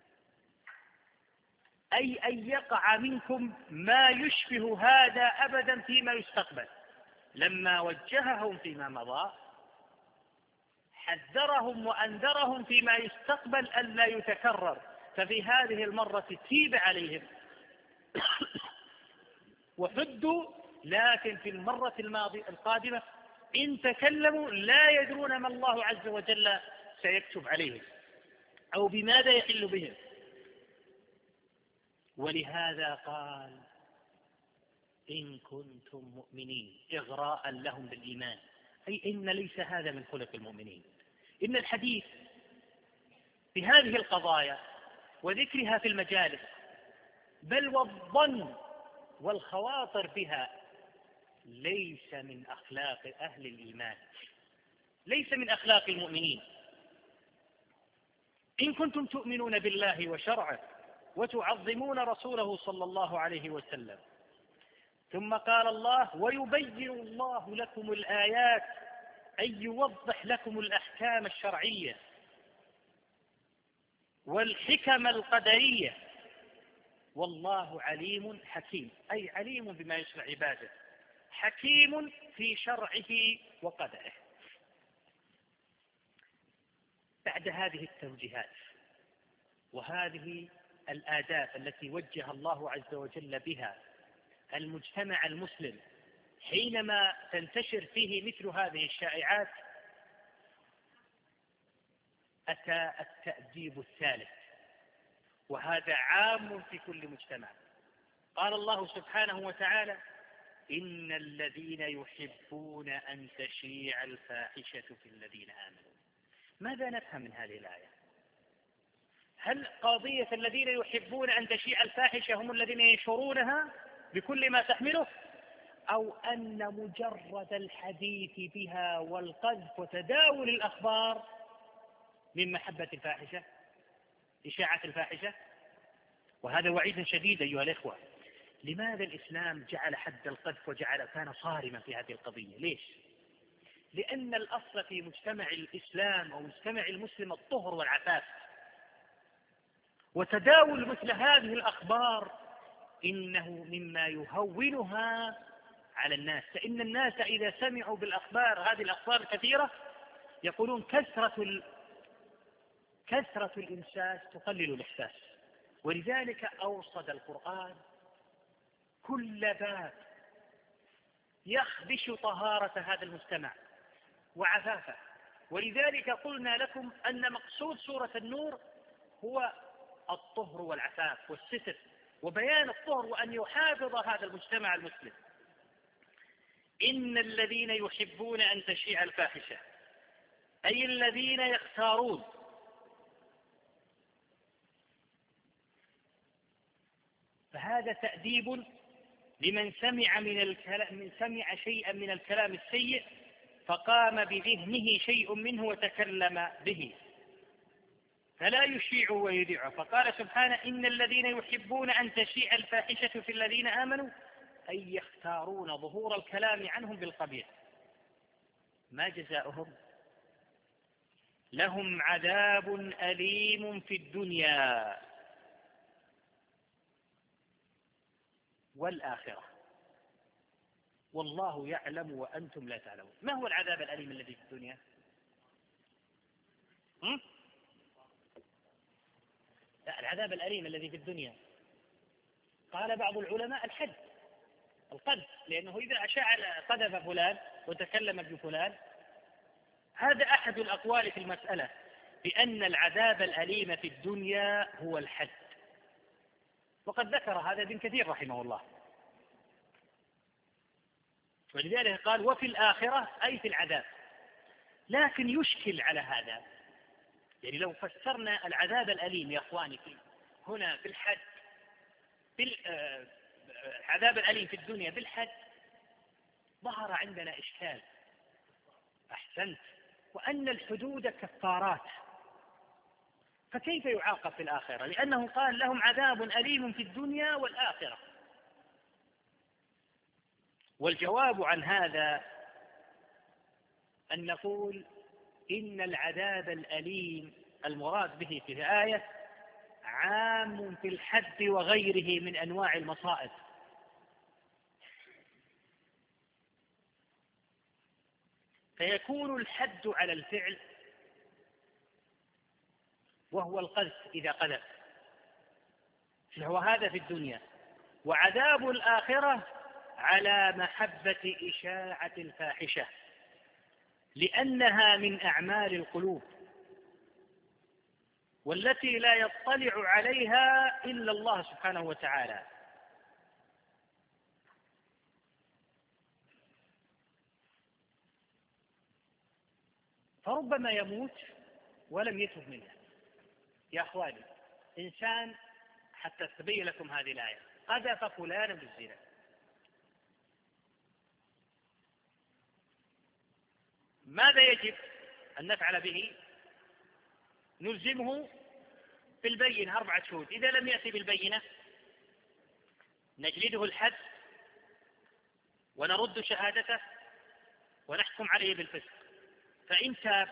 أي أن يقع منكم ما يشبه هذا أبدا فيما يستقبل. لما وجههم فيما مضى حذرهم وأنذرهم فيما يستقبل ألا يتكرر، ففي هذه المرة تيب عليهم وحدوا، لكن في المرة الماضية القادمة إن تكلموا لا يدرون ما الله عز وجل سيكتب عليهم أو بماذا يحل بهم. ولهذا قال: إن كنتم مؤمنين، إغراء لهم بالإيمان، أي إن ليس هذا من خلق المؤمنين. إن الحديث بهذه القضايا وذكرها في المجالس، بل والظن والخواطر بها، ليس من أخلاق أهل الإيمان، ليس من أخلاق المؤمنين. إن كنتم تؤمنون بالله وشرعه وتعظمون رسوله صلى الله عليه وسلم. ثم قال الله: ويبين الله لكم الآيات، أي يوضح لكم الأحكام الشرعية والحكم القدرية. والله عليم حكيم، أي عليم بما يشرع عباده، حكيم في شرعه وقدره. بعد هذه التوجيهات وهذه الآداب التي وجه الله عز وجل بها المجتمع المسلم حينما تنتشر فيه مثل هذه الشائعات، أتى التأديب الثالث، وهذا عام في كل مجتمع. قال الله سبحانه وتعالى: إن الذين يحبون أن تشيع الفاحشة في الذين آمنوا. ماذا نفهم من هذه الآية؟ هل قضية الذين يحبون أن تشيع الفاحشة هم الذين ينشرونها بكل ما تحمله، أو أن مجرد الحديث بها والقذف وتداول الأخبار من محبة الفاحشة، إشاعة الفاحشة؟ وهذا وعيد شديد أيها الإخوة. لماذا الإسلام جعل حد القذف وجعل كان صارما في هذه القضية؟ ليش؟ لأن الأصل في مجتمع الإسلام أو مجتمع المسلم الطهر والعفاف، وتداول مثل هذه الأخبار إنه مما يهونها على الناس. فإن الناس إذا سمعوا بالأخبار، هذه الأخبار الكثيرة، يقولون كثرة ال... كثرة الإمساس تقلل الإحساس. ولذلك أوصد القرآن كل باب يخدش طهارة هذا المجتمع وعفافه. ولذلك قلنا لكم أن مقصود سورة النور هو الطهر والعفاف والستر وبيان الطهر، وأن يحافظ هذا المجتمع المسلم. إن الذين يحبون أن تشيع الفاحشة، أي الذين يختارون فهذا تأديب لمن سمع من الكلام من سمع شيئا من الكلام السيء فقام بذهنه شيء منه وتكلم به، فلا يشيع ويذيع. فقال سبحانه: إن الذين يحبون أن تشيع الفاحشة في الذين آمنوا، أي يختارون ظهور الكلام عنهم بالقبيح. ما جزاؤهم؟ لهم عذاب أليم في الدنيا والآخرة. والله يعلم وأنتم لا تعلمون. ما هو العذاب الأليم الذي في الدنيا؟ هم؟ لا، العذاب الأليم الذي في الدنيا قال بعض العلماء الحد، القذف، لأنه إذا أشاع قذف فلان وتكلم بفلان، هذا أحد الأقوال في المسألة بأن العذاب الأليم في الدنيا هو الحد، وقد ذكر هذا ابن كثير رحمه الله. ولذلك قال وفي الآخرة أي في العذاب. لكن يشكل على هذا، يعني لو فسرنا العذاب الأليم يا أخواني في هنا بالحد، بالعذاب الأليم في الدنيا بالحد، ظهر عندنا إشكال. أحسنت، وأن الحدود كفارات، فكيف يعاقب في الآخرة؟ لأنه قال لهم عذاب أليم في الدنيا والآخرة. والجواب عن هذا أن نقول إن العذاب الأليم المراد به في الآية عام في الحد وغيره من أنواع المصائب. فيكون الحد على الفعل وهو القذف إذا قذف، فهو هذا في الدنيا. وعذاب الآخرة على محبة إشاعة الفاحشة، لأنها من أعمال القلوب والتي لا يطلع عليها إلا الله سبحانه وتعالى. فربما يموت ولم يتب منها. يا أخواني، إنسان، حتى تبين لكم هذه الآية، قذف فلانا بالزنا، ماذا يجب أن نفعل به؟ نلزمه بالبينة أربعة شهود. إذا لم يأتي بالبينة نجلده الحد ونرد شهادته ونحكم عليه بالفسق. فإن تاب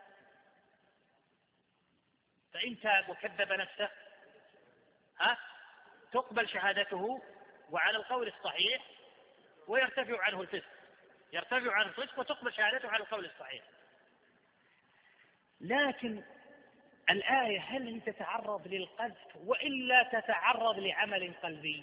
فإن تاب وكذب نفسه ها تقبل شهادته وعلى القول الصحيح، ويرتفع عنه الفسق، يرتفع عنه الفسق وتقبل شهادته على القول الصحيح. لكن الآية هل هي تتعرض للقذف وإلا تتعرض لعمل قلبي؟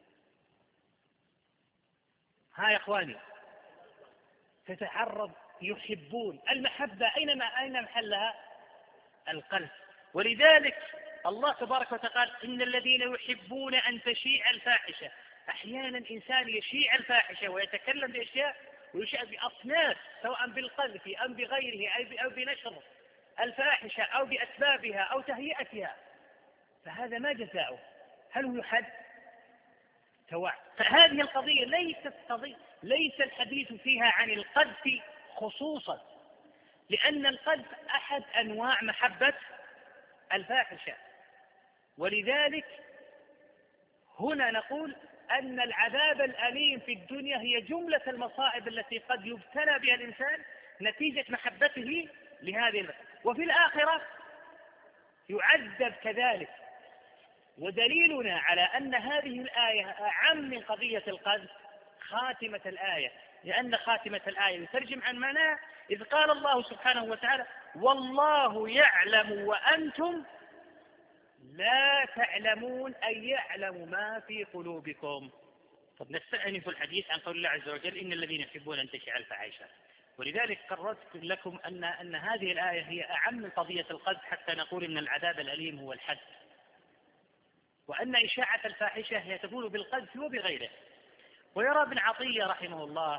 ها يا إخواني، تتعرض. يحبون المحبة أين أين محلها؟ القلب. ولذلك الله تبارك وتعالى إن الذين يحبون أن تشيع الفاحشة. أحيانا إنسان يشيع الفاحشة ويتكلم بأشياء ويشيع بأصناف، سواء بالقذف أم بغيره أو بنشر الفاحشة أو بأسبابها أو تهيئتها، فهذا ما جزاؤه؟ هل هو يحد؟ توع. فهذه القضية ليست قضية، ليس الحديث فيها عن القذف خصوصا، لأن القذف أحد أنواع محبة الفاحشة. ولذلك هنا نقول أن العذاب الأليم في الدنيا هي جملة المصائب التي قد يبتلى بها الإنسان نتيجة محبته لهذه المسألة. وفي الآخرة يعذب كذلك. ودليلنا على أن هذه الآية أعم من قضية القذف خاتمة الآية، لأن خاتمة الآية يترجم عن معناه إذ قال الله سبحانه وتعالى والله يعلم وأنتم لا تعلمون، أي يعلم ما في قلوبكم. طب نستأنف الحديث عن قول الله عز وجل إن الذين يحبون أن تشيع الفاحشة. ولذلك قررت لكم أن, أن هذه الآية هي أعم من قضية القذف حتى نقول إن العذاب الأليم هو الحد، وأن إشاعة الفاحشة هي تكون بالقذف وبغيره. ويرى ابن عطية رحمه الله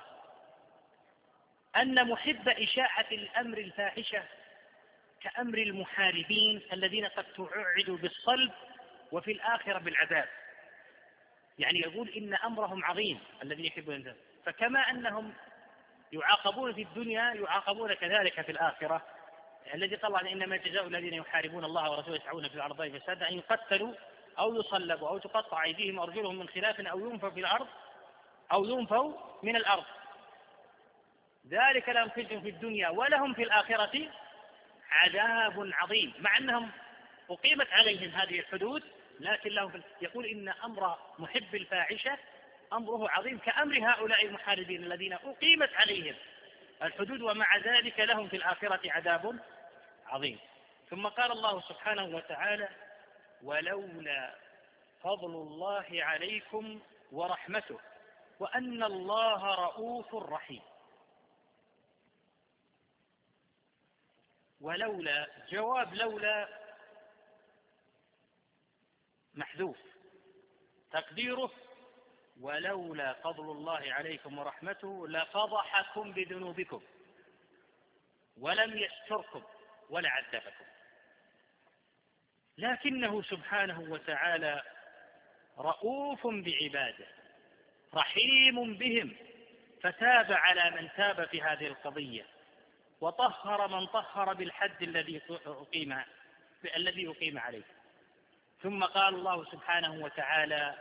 أن محب إشاعة الأمر الفاحشة كأمر المحاربين الذين قد توعدوا بالصلب وفي الآخرة بالعذاب. يعني يقول إن أمرهم عظيم الذين يحبون الذنب، فكما أنهم يعاقبون في الدنيا يعاقبون كذلك في الآخرة. الذي طبعا إنما جزاء الذين يحاربون الله ورسوله يسعون في الأرض فسادا أن يقتلوا أو يصلبوا أو تقطع أيديهم وأرجلهم من خلاف أو ينفوا في الأرض أو ينفوا من الأرض، ذلك لهم خزي في الدنيا ولهم في الآخرة عذاب عظيم. مع أنهم أقيمت عليهم هذه الحدود، لكن لهم. يقول إن أمر محب الفاحشة أمره عظيم كأمر هؤلاء المحاربين الذين أقيمت عليهم الحدود ومع ذلك لهم في الآخرة عذاب عظيم. ثم قال الله سبحانه وتعالى: ولولا فضل الله عليكم ورحمته وأن الله رؤوف رحيم. ولولا جواب لولا محذوف، تقديره: ولولا فضل الله عليكم ورحمته لفضحكم بذنوبكم ولم يستركم ولعذبكم. لكنه سبحانه وتعالى رؤوف بعباده رحيم بهم، فتاب على من تاب في هذه القضية، وطهر من طهر بالحد الذي أقيم الذي أقيم عليه. ثم قال الله سبحانه وتعالى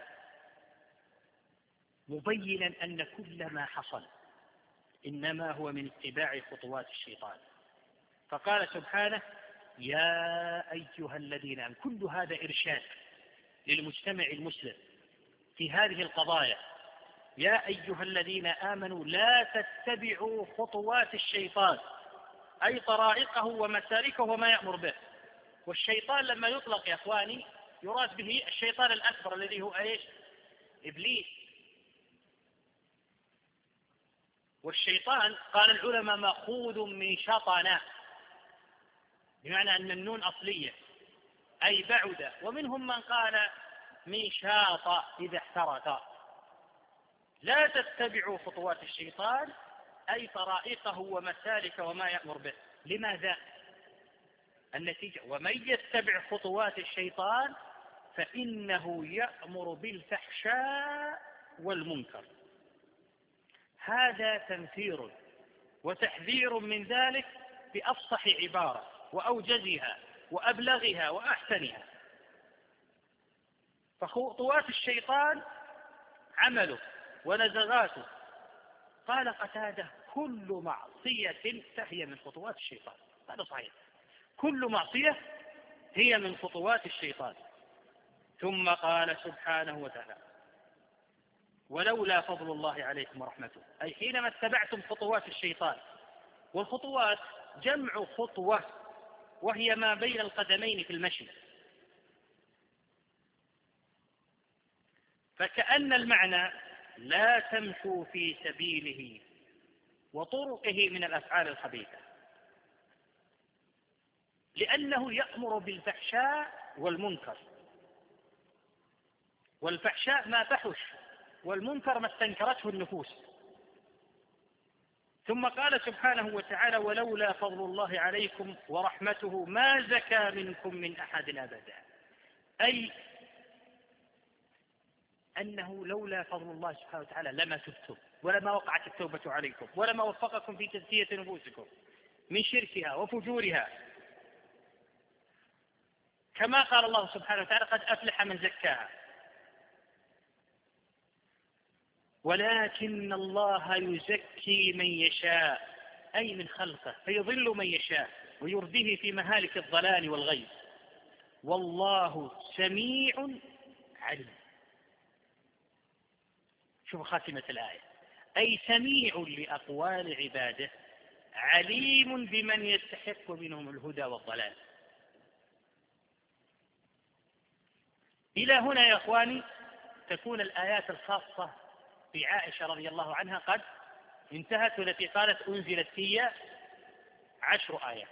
مبينا أن كل ما حصل إنما هو من اتباع خطوات الشيطان، فقال سبحانه: يا أيها الذين آمنوا. كل هذا إرشاد للمجتمع المسلم في هذه القضايا. يا أيها الذين آمنوا لا تتبعوا خطوات الشيطان، أي طرائقه ومسالكه وما يأمر به. والشيطان لما يطلق يا أخواني يراد به الشيطان الأكبر الذي هو إيش؟ إبليس. والشيطان قال العلماء مأخوذ من شطنا، بمعنى أن النون أصلية أي بعد، ومنهم من قال من شاط إذا احترق. لا تتبعوا خطوات الشيطان أي طرائقه ومسالك وما يأمر به. لماذا؟ النتيجة: ومن يتبع خطوات الشيطان فإنه يأمر بالفحشاء والمنكر. هذا تنفير وتحذير من ذلك بأفصح عبارة وأوجزها وأبلغها وأحسنها. فخطوات الشيطان عمله ونزغاته. قال قتادة: كل معصية فهي من خطوات الشيطان. هذا صحيح، كل معصية هي من خطوات الشيطان. ثم قال سبحانه وتعالى: ولولا فضل الله عليكم ورحمته، أي حينما اتبعتم خطوات الشيطان. والخطوات جمع خطوة، وهي ما بين القدمين في المشي. فكأن المعنى: لا تمشوا في سبيله وطرقه من الأفعال الخبيثة، لأنه يأمر بالفحشاء والمنكر. والفحشاء ما فحش، والمنكر ما استنكرته النفوس. ثم قال سبحانه وتعالى: ولولا فضل الله عليكم ورحمته ما زكى منكم من أحد أبدا، أي أنه لولا فضل الله سبحانه وتعالى لما تبتم، ولما وقعت التوبة عليكم، ولما وفقكم في تزكية نفوسكم من شركها وفجورها. كما قال الله سبحانه وتعالى: قد أفلح من زكاها. ولكن الله يزكي من يشاء، أي من خلقه، فيضل من يشاء ويرديه في مهالك الضلال والغي. والله سميع عليم. شوف خاتمة الآية: أي سميع لأقوال عباده، عليم بمن يستحق منهم الهدى والضلال. إلى هنا يا أخواني تكون الآيات الخاصة بعائشة رضي الله عنها قد انتهت، والتي قالت أنزلت في عشر آيات.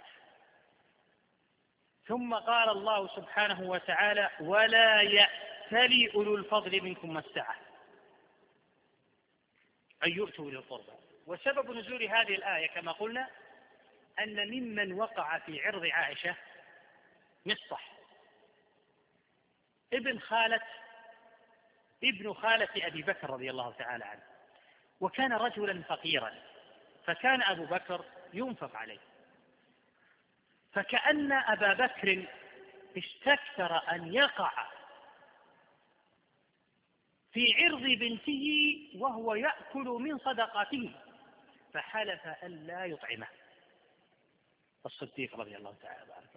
ثم قال الله سبحانه وتعالى: ولا يأتل أولو الفضل منكم والسعة، أن يؤتوا أولي القربى. وسبب نزول هذه الآية كما قلنا أن ممن وقع في عرض عائشة مصطح ابن خالة ابن خالة أبي بكر رضي الله تعالى عنه، وكان رجلا فقيرا، فكان أبو بكر ينفق عليه. فكأن أبا بكر استكثر أن يقع في عرض بنته وهو يأكل من صدقاته، فحلف أن لا يطعمه الصديق رضي الله تعالى عنه.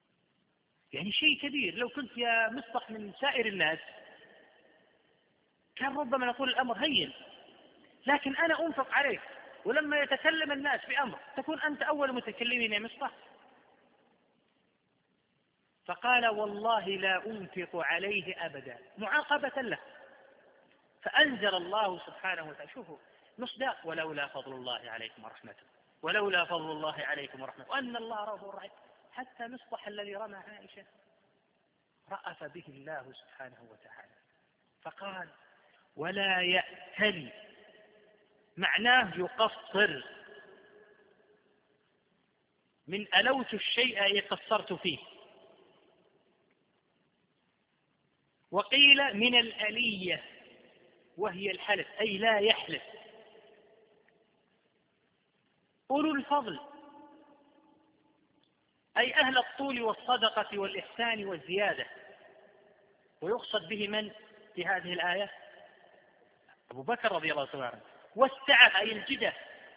يعني شيء كبير. لو كنت يا مصطح من سائر الناس كان ربما نقول الأمر هين، لكن أنا أنفق عليك، ولما يتكلم الناس بأمر تكون أنت أول متكلمين يا مصطفى. فقال والله لا أنفق عليه أبدا معاقبة له. فأنزل الله سبحانه وتعالى، شوفوا مصداق ولولا فضل الله عليكم ورحمته، ولولا فضل الله عليكم ورحمته وأن الله رؤوف رحيم. حتى مصطح الذي رمى عائشة رأف به الله سبحانه وتعالى فقال ولا يأتل، معناه يقصر، من ألوت الشيء أي قصرت فيه. وقيل من الألية وهي الحلف، أي لا يحلف. أولو الفضل أي أهل الطول والصدقة والإحسان والزيادة. ويقصد به من في هذه الآية؟ أبو بكر رضي الله عنه. والسعة أي الجدة،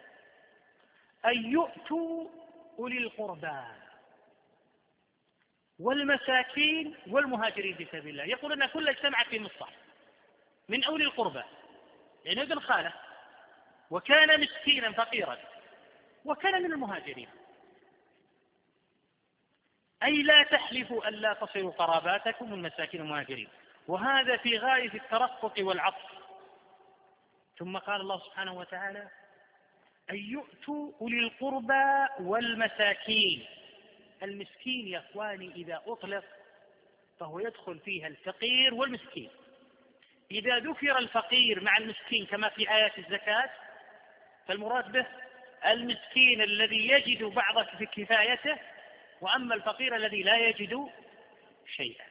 أن يؤتوا أولي القربى والمساكين والمهاجرين في سبيل الله. يقول أن كل اجتمعت في مصطح من أولي القربى، يعني ابن خاله، وكان مسكينا فقيرا، وكان من المهاجرين. أي لا تحلفوا أن لا تصلوا قراباتكم والمساكين والمهاجرين، وهذا في غاية الترفق والعطف. ثم قال الله سبحانه وتعالى أن يؤتوا أولي القربى والمساكين. المسكين يا أخواني إذا أطلق فهو يدخل فيها الفقير والمسكين. إذا ذكر الفقير مع المسكين كما في آيات الزكاة فالمراد به المسكين الذي يجد بعض في كفايته، وأما الفقير الذي لا يجد شيئا.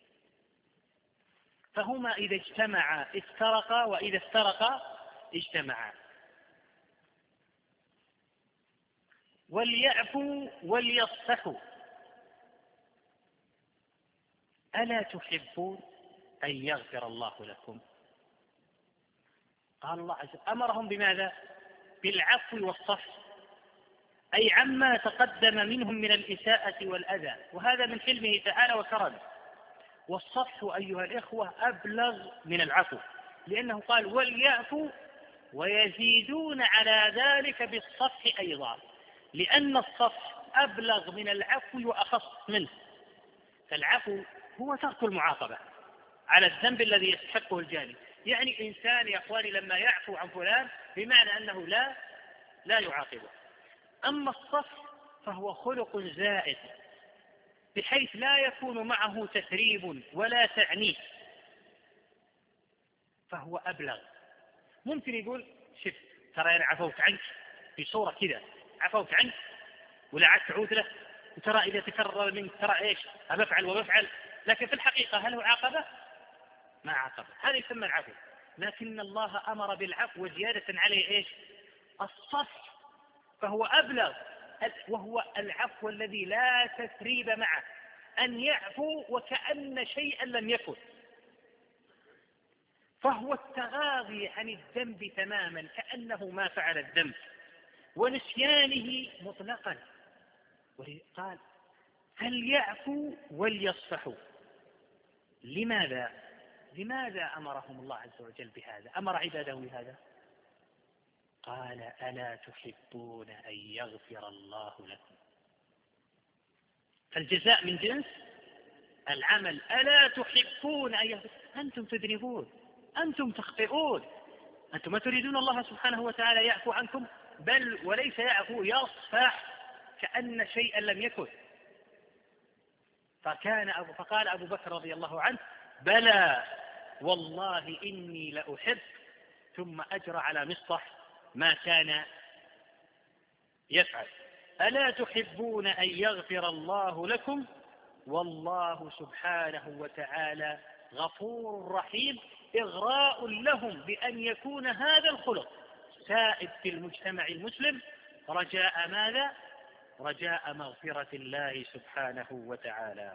فهما إذا اجتمعا افترقا، وإذا افترقا اجتمعا. وليعفوا وليصفحوا ألا تحبون أن يغفر الله لكم؟ قال الله عز وجل أمرهم بماذا؟ بالعفو والصفح، أي عما تقدم منهم من الإساءة والأذى، وهذا من حلمه تعالى وكرمه. والصفح أيها الإخوة أبلغ من العفو، لأنه قال وليعفوا ويزيدون على ذلك بالصفح أيضا، لأن الصفح أبلغ من العفو وأخص منه. فالعفو هو ترك المعاقبة على الذنب الذي يستحقه الجاني. يعني إنسان يا أخواني لما يعفو عن فلان بمعنى أنه لا لا يعاقبه. أما الصفح فهو خلق زائد بحيث لا يكون معه تثريب ولا تعنيف، فهو أبلغ. ممكن يقول شف ترى أنا عفوت عنك في صورة كذا، عفوت عنك ولا عاد تعود له، وترى إذا تكرر منك ترى إيش أبفعل وبفعل، لكن في الحقيقة هل هو عاقبة؟ ما عاقبة. هذا يسمى العفو. لكن الله أمر بالعفو وزيادة عليه إيش؟ الصفح، فهو أبلغ، وهو العفو الذي لا تثريب معه، أن يعفو وكأن شيئا لم يكن، فهو التغاضي عن الذنب تماما كأنه ما فعل الذنب، ونسيانه مطلقا. وقال فليعفوا وليصفحوا. لماذا؟ لماذا أمرهم الله عز وجل بهذا؟ أمر عباده بهذا؟ قال ألا تحبون أن يغفر الله لكم؟ فالجزاء من جنس العمل. ألا تحبون أن يغفر؟ أنتم تذنبون، أنتم تخطئون، أنتم ما تريدون الله سبحانه وتعالى يعفو عنكم، بل وليس يعفو يصفح كأن شيئا لم يكن. فكان أبو فقال أبو بكر رضي الله عنه بلى والله إني لأحب، ثم أجرى على مصطح ما كان يفعل. ألا تحبون أن يغفر الله لكم والله سبحانه وتعالى غفور رحيم. إغراء لهم بأن يكون هذا الخلق سائد في المجتمع المسلم، رجاء ماذا؟ رجاء مغفرة الله سبحانه وتعالى.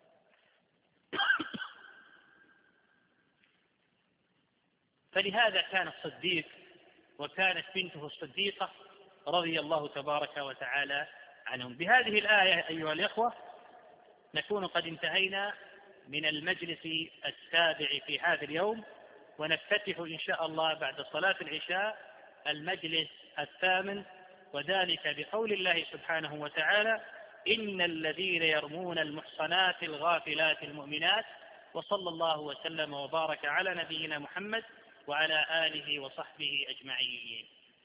فلهذا كان الصديق وكانت بنته الصديقة رضي الله تبارك وتعالى عنهم. بهذه الآية أيها الإخوة نكون قد انتهينا من المجلس السابع في هذا اليوم، ونفتتح إن شاء الله بعد صلاة العشاء المجلس الثامن، وذلك بقول الله سبحانه وتعالى: إن الذين يرمون المحصنات الغافلات المؤمنات. وصلى الله وسلم وبارك على نبينا محمد وعلى آله وصحبه أجمعين.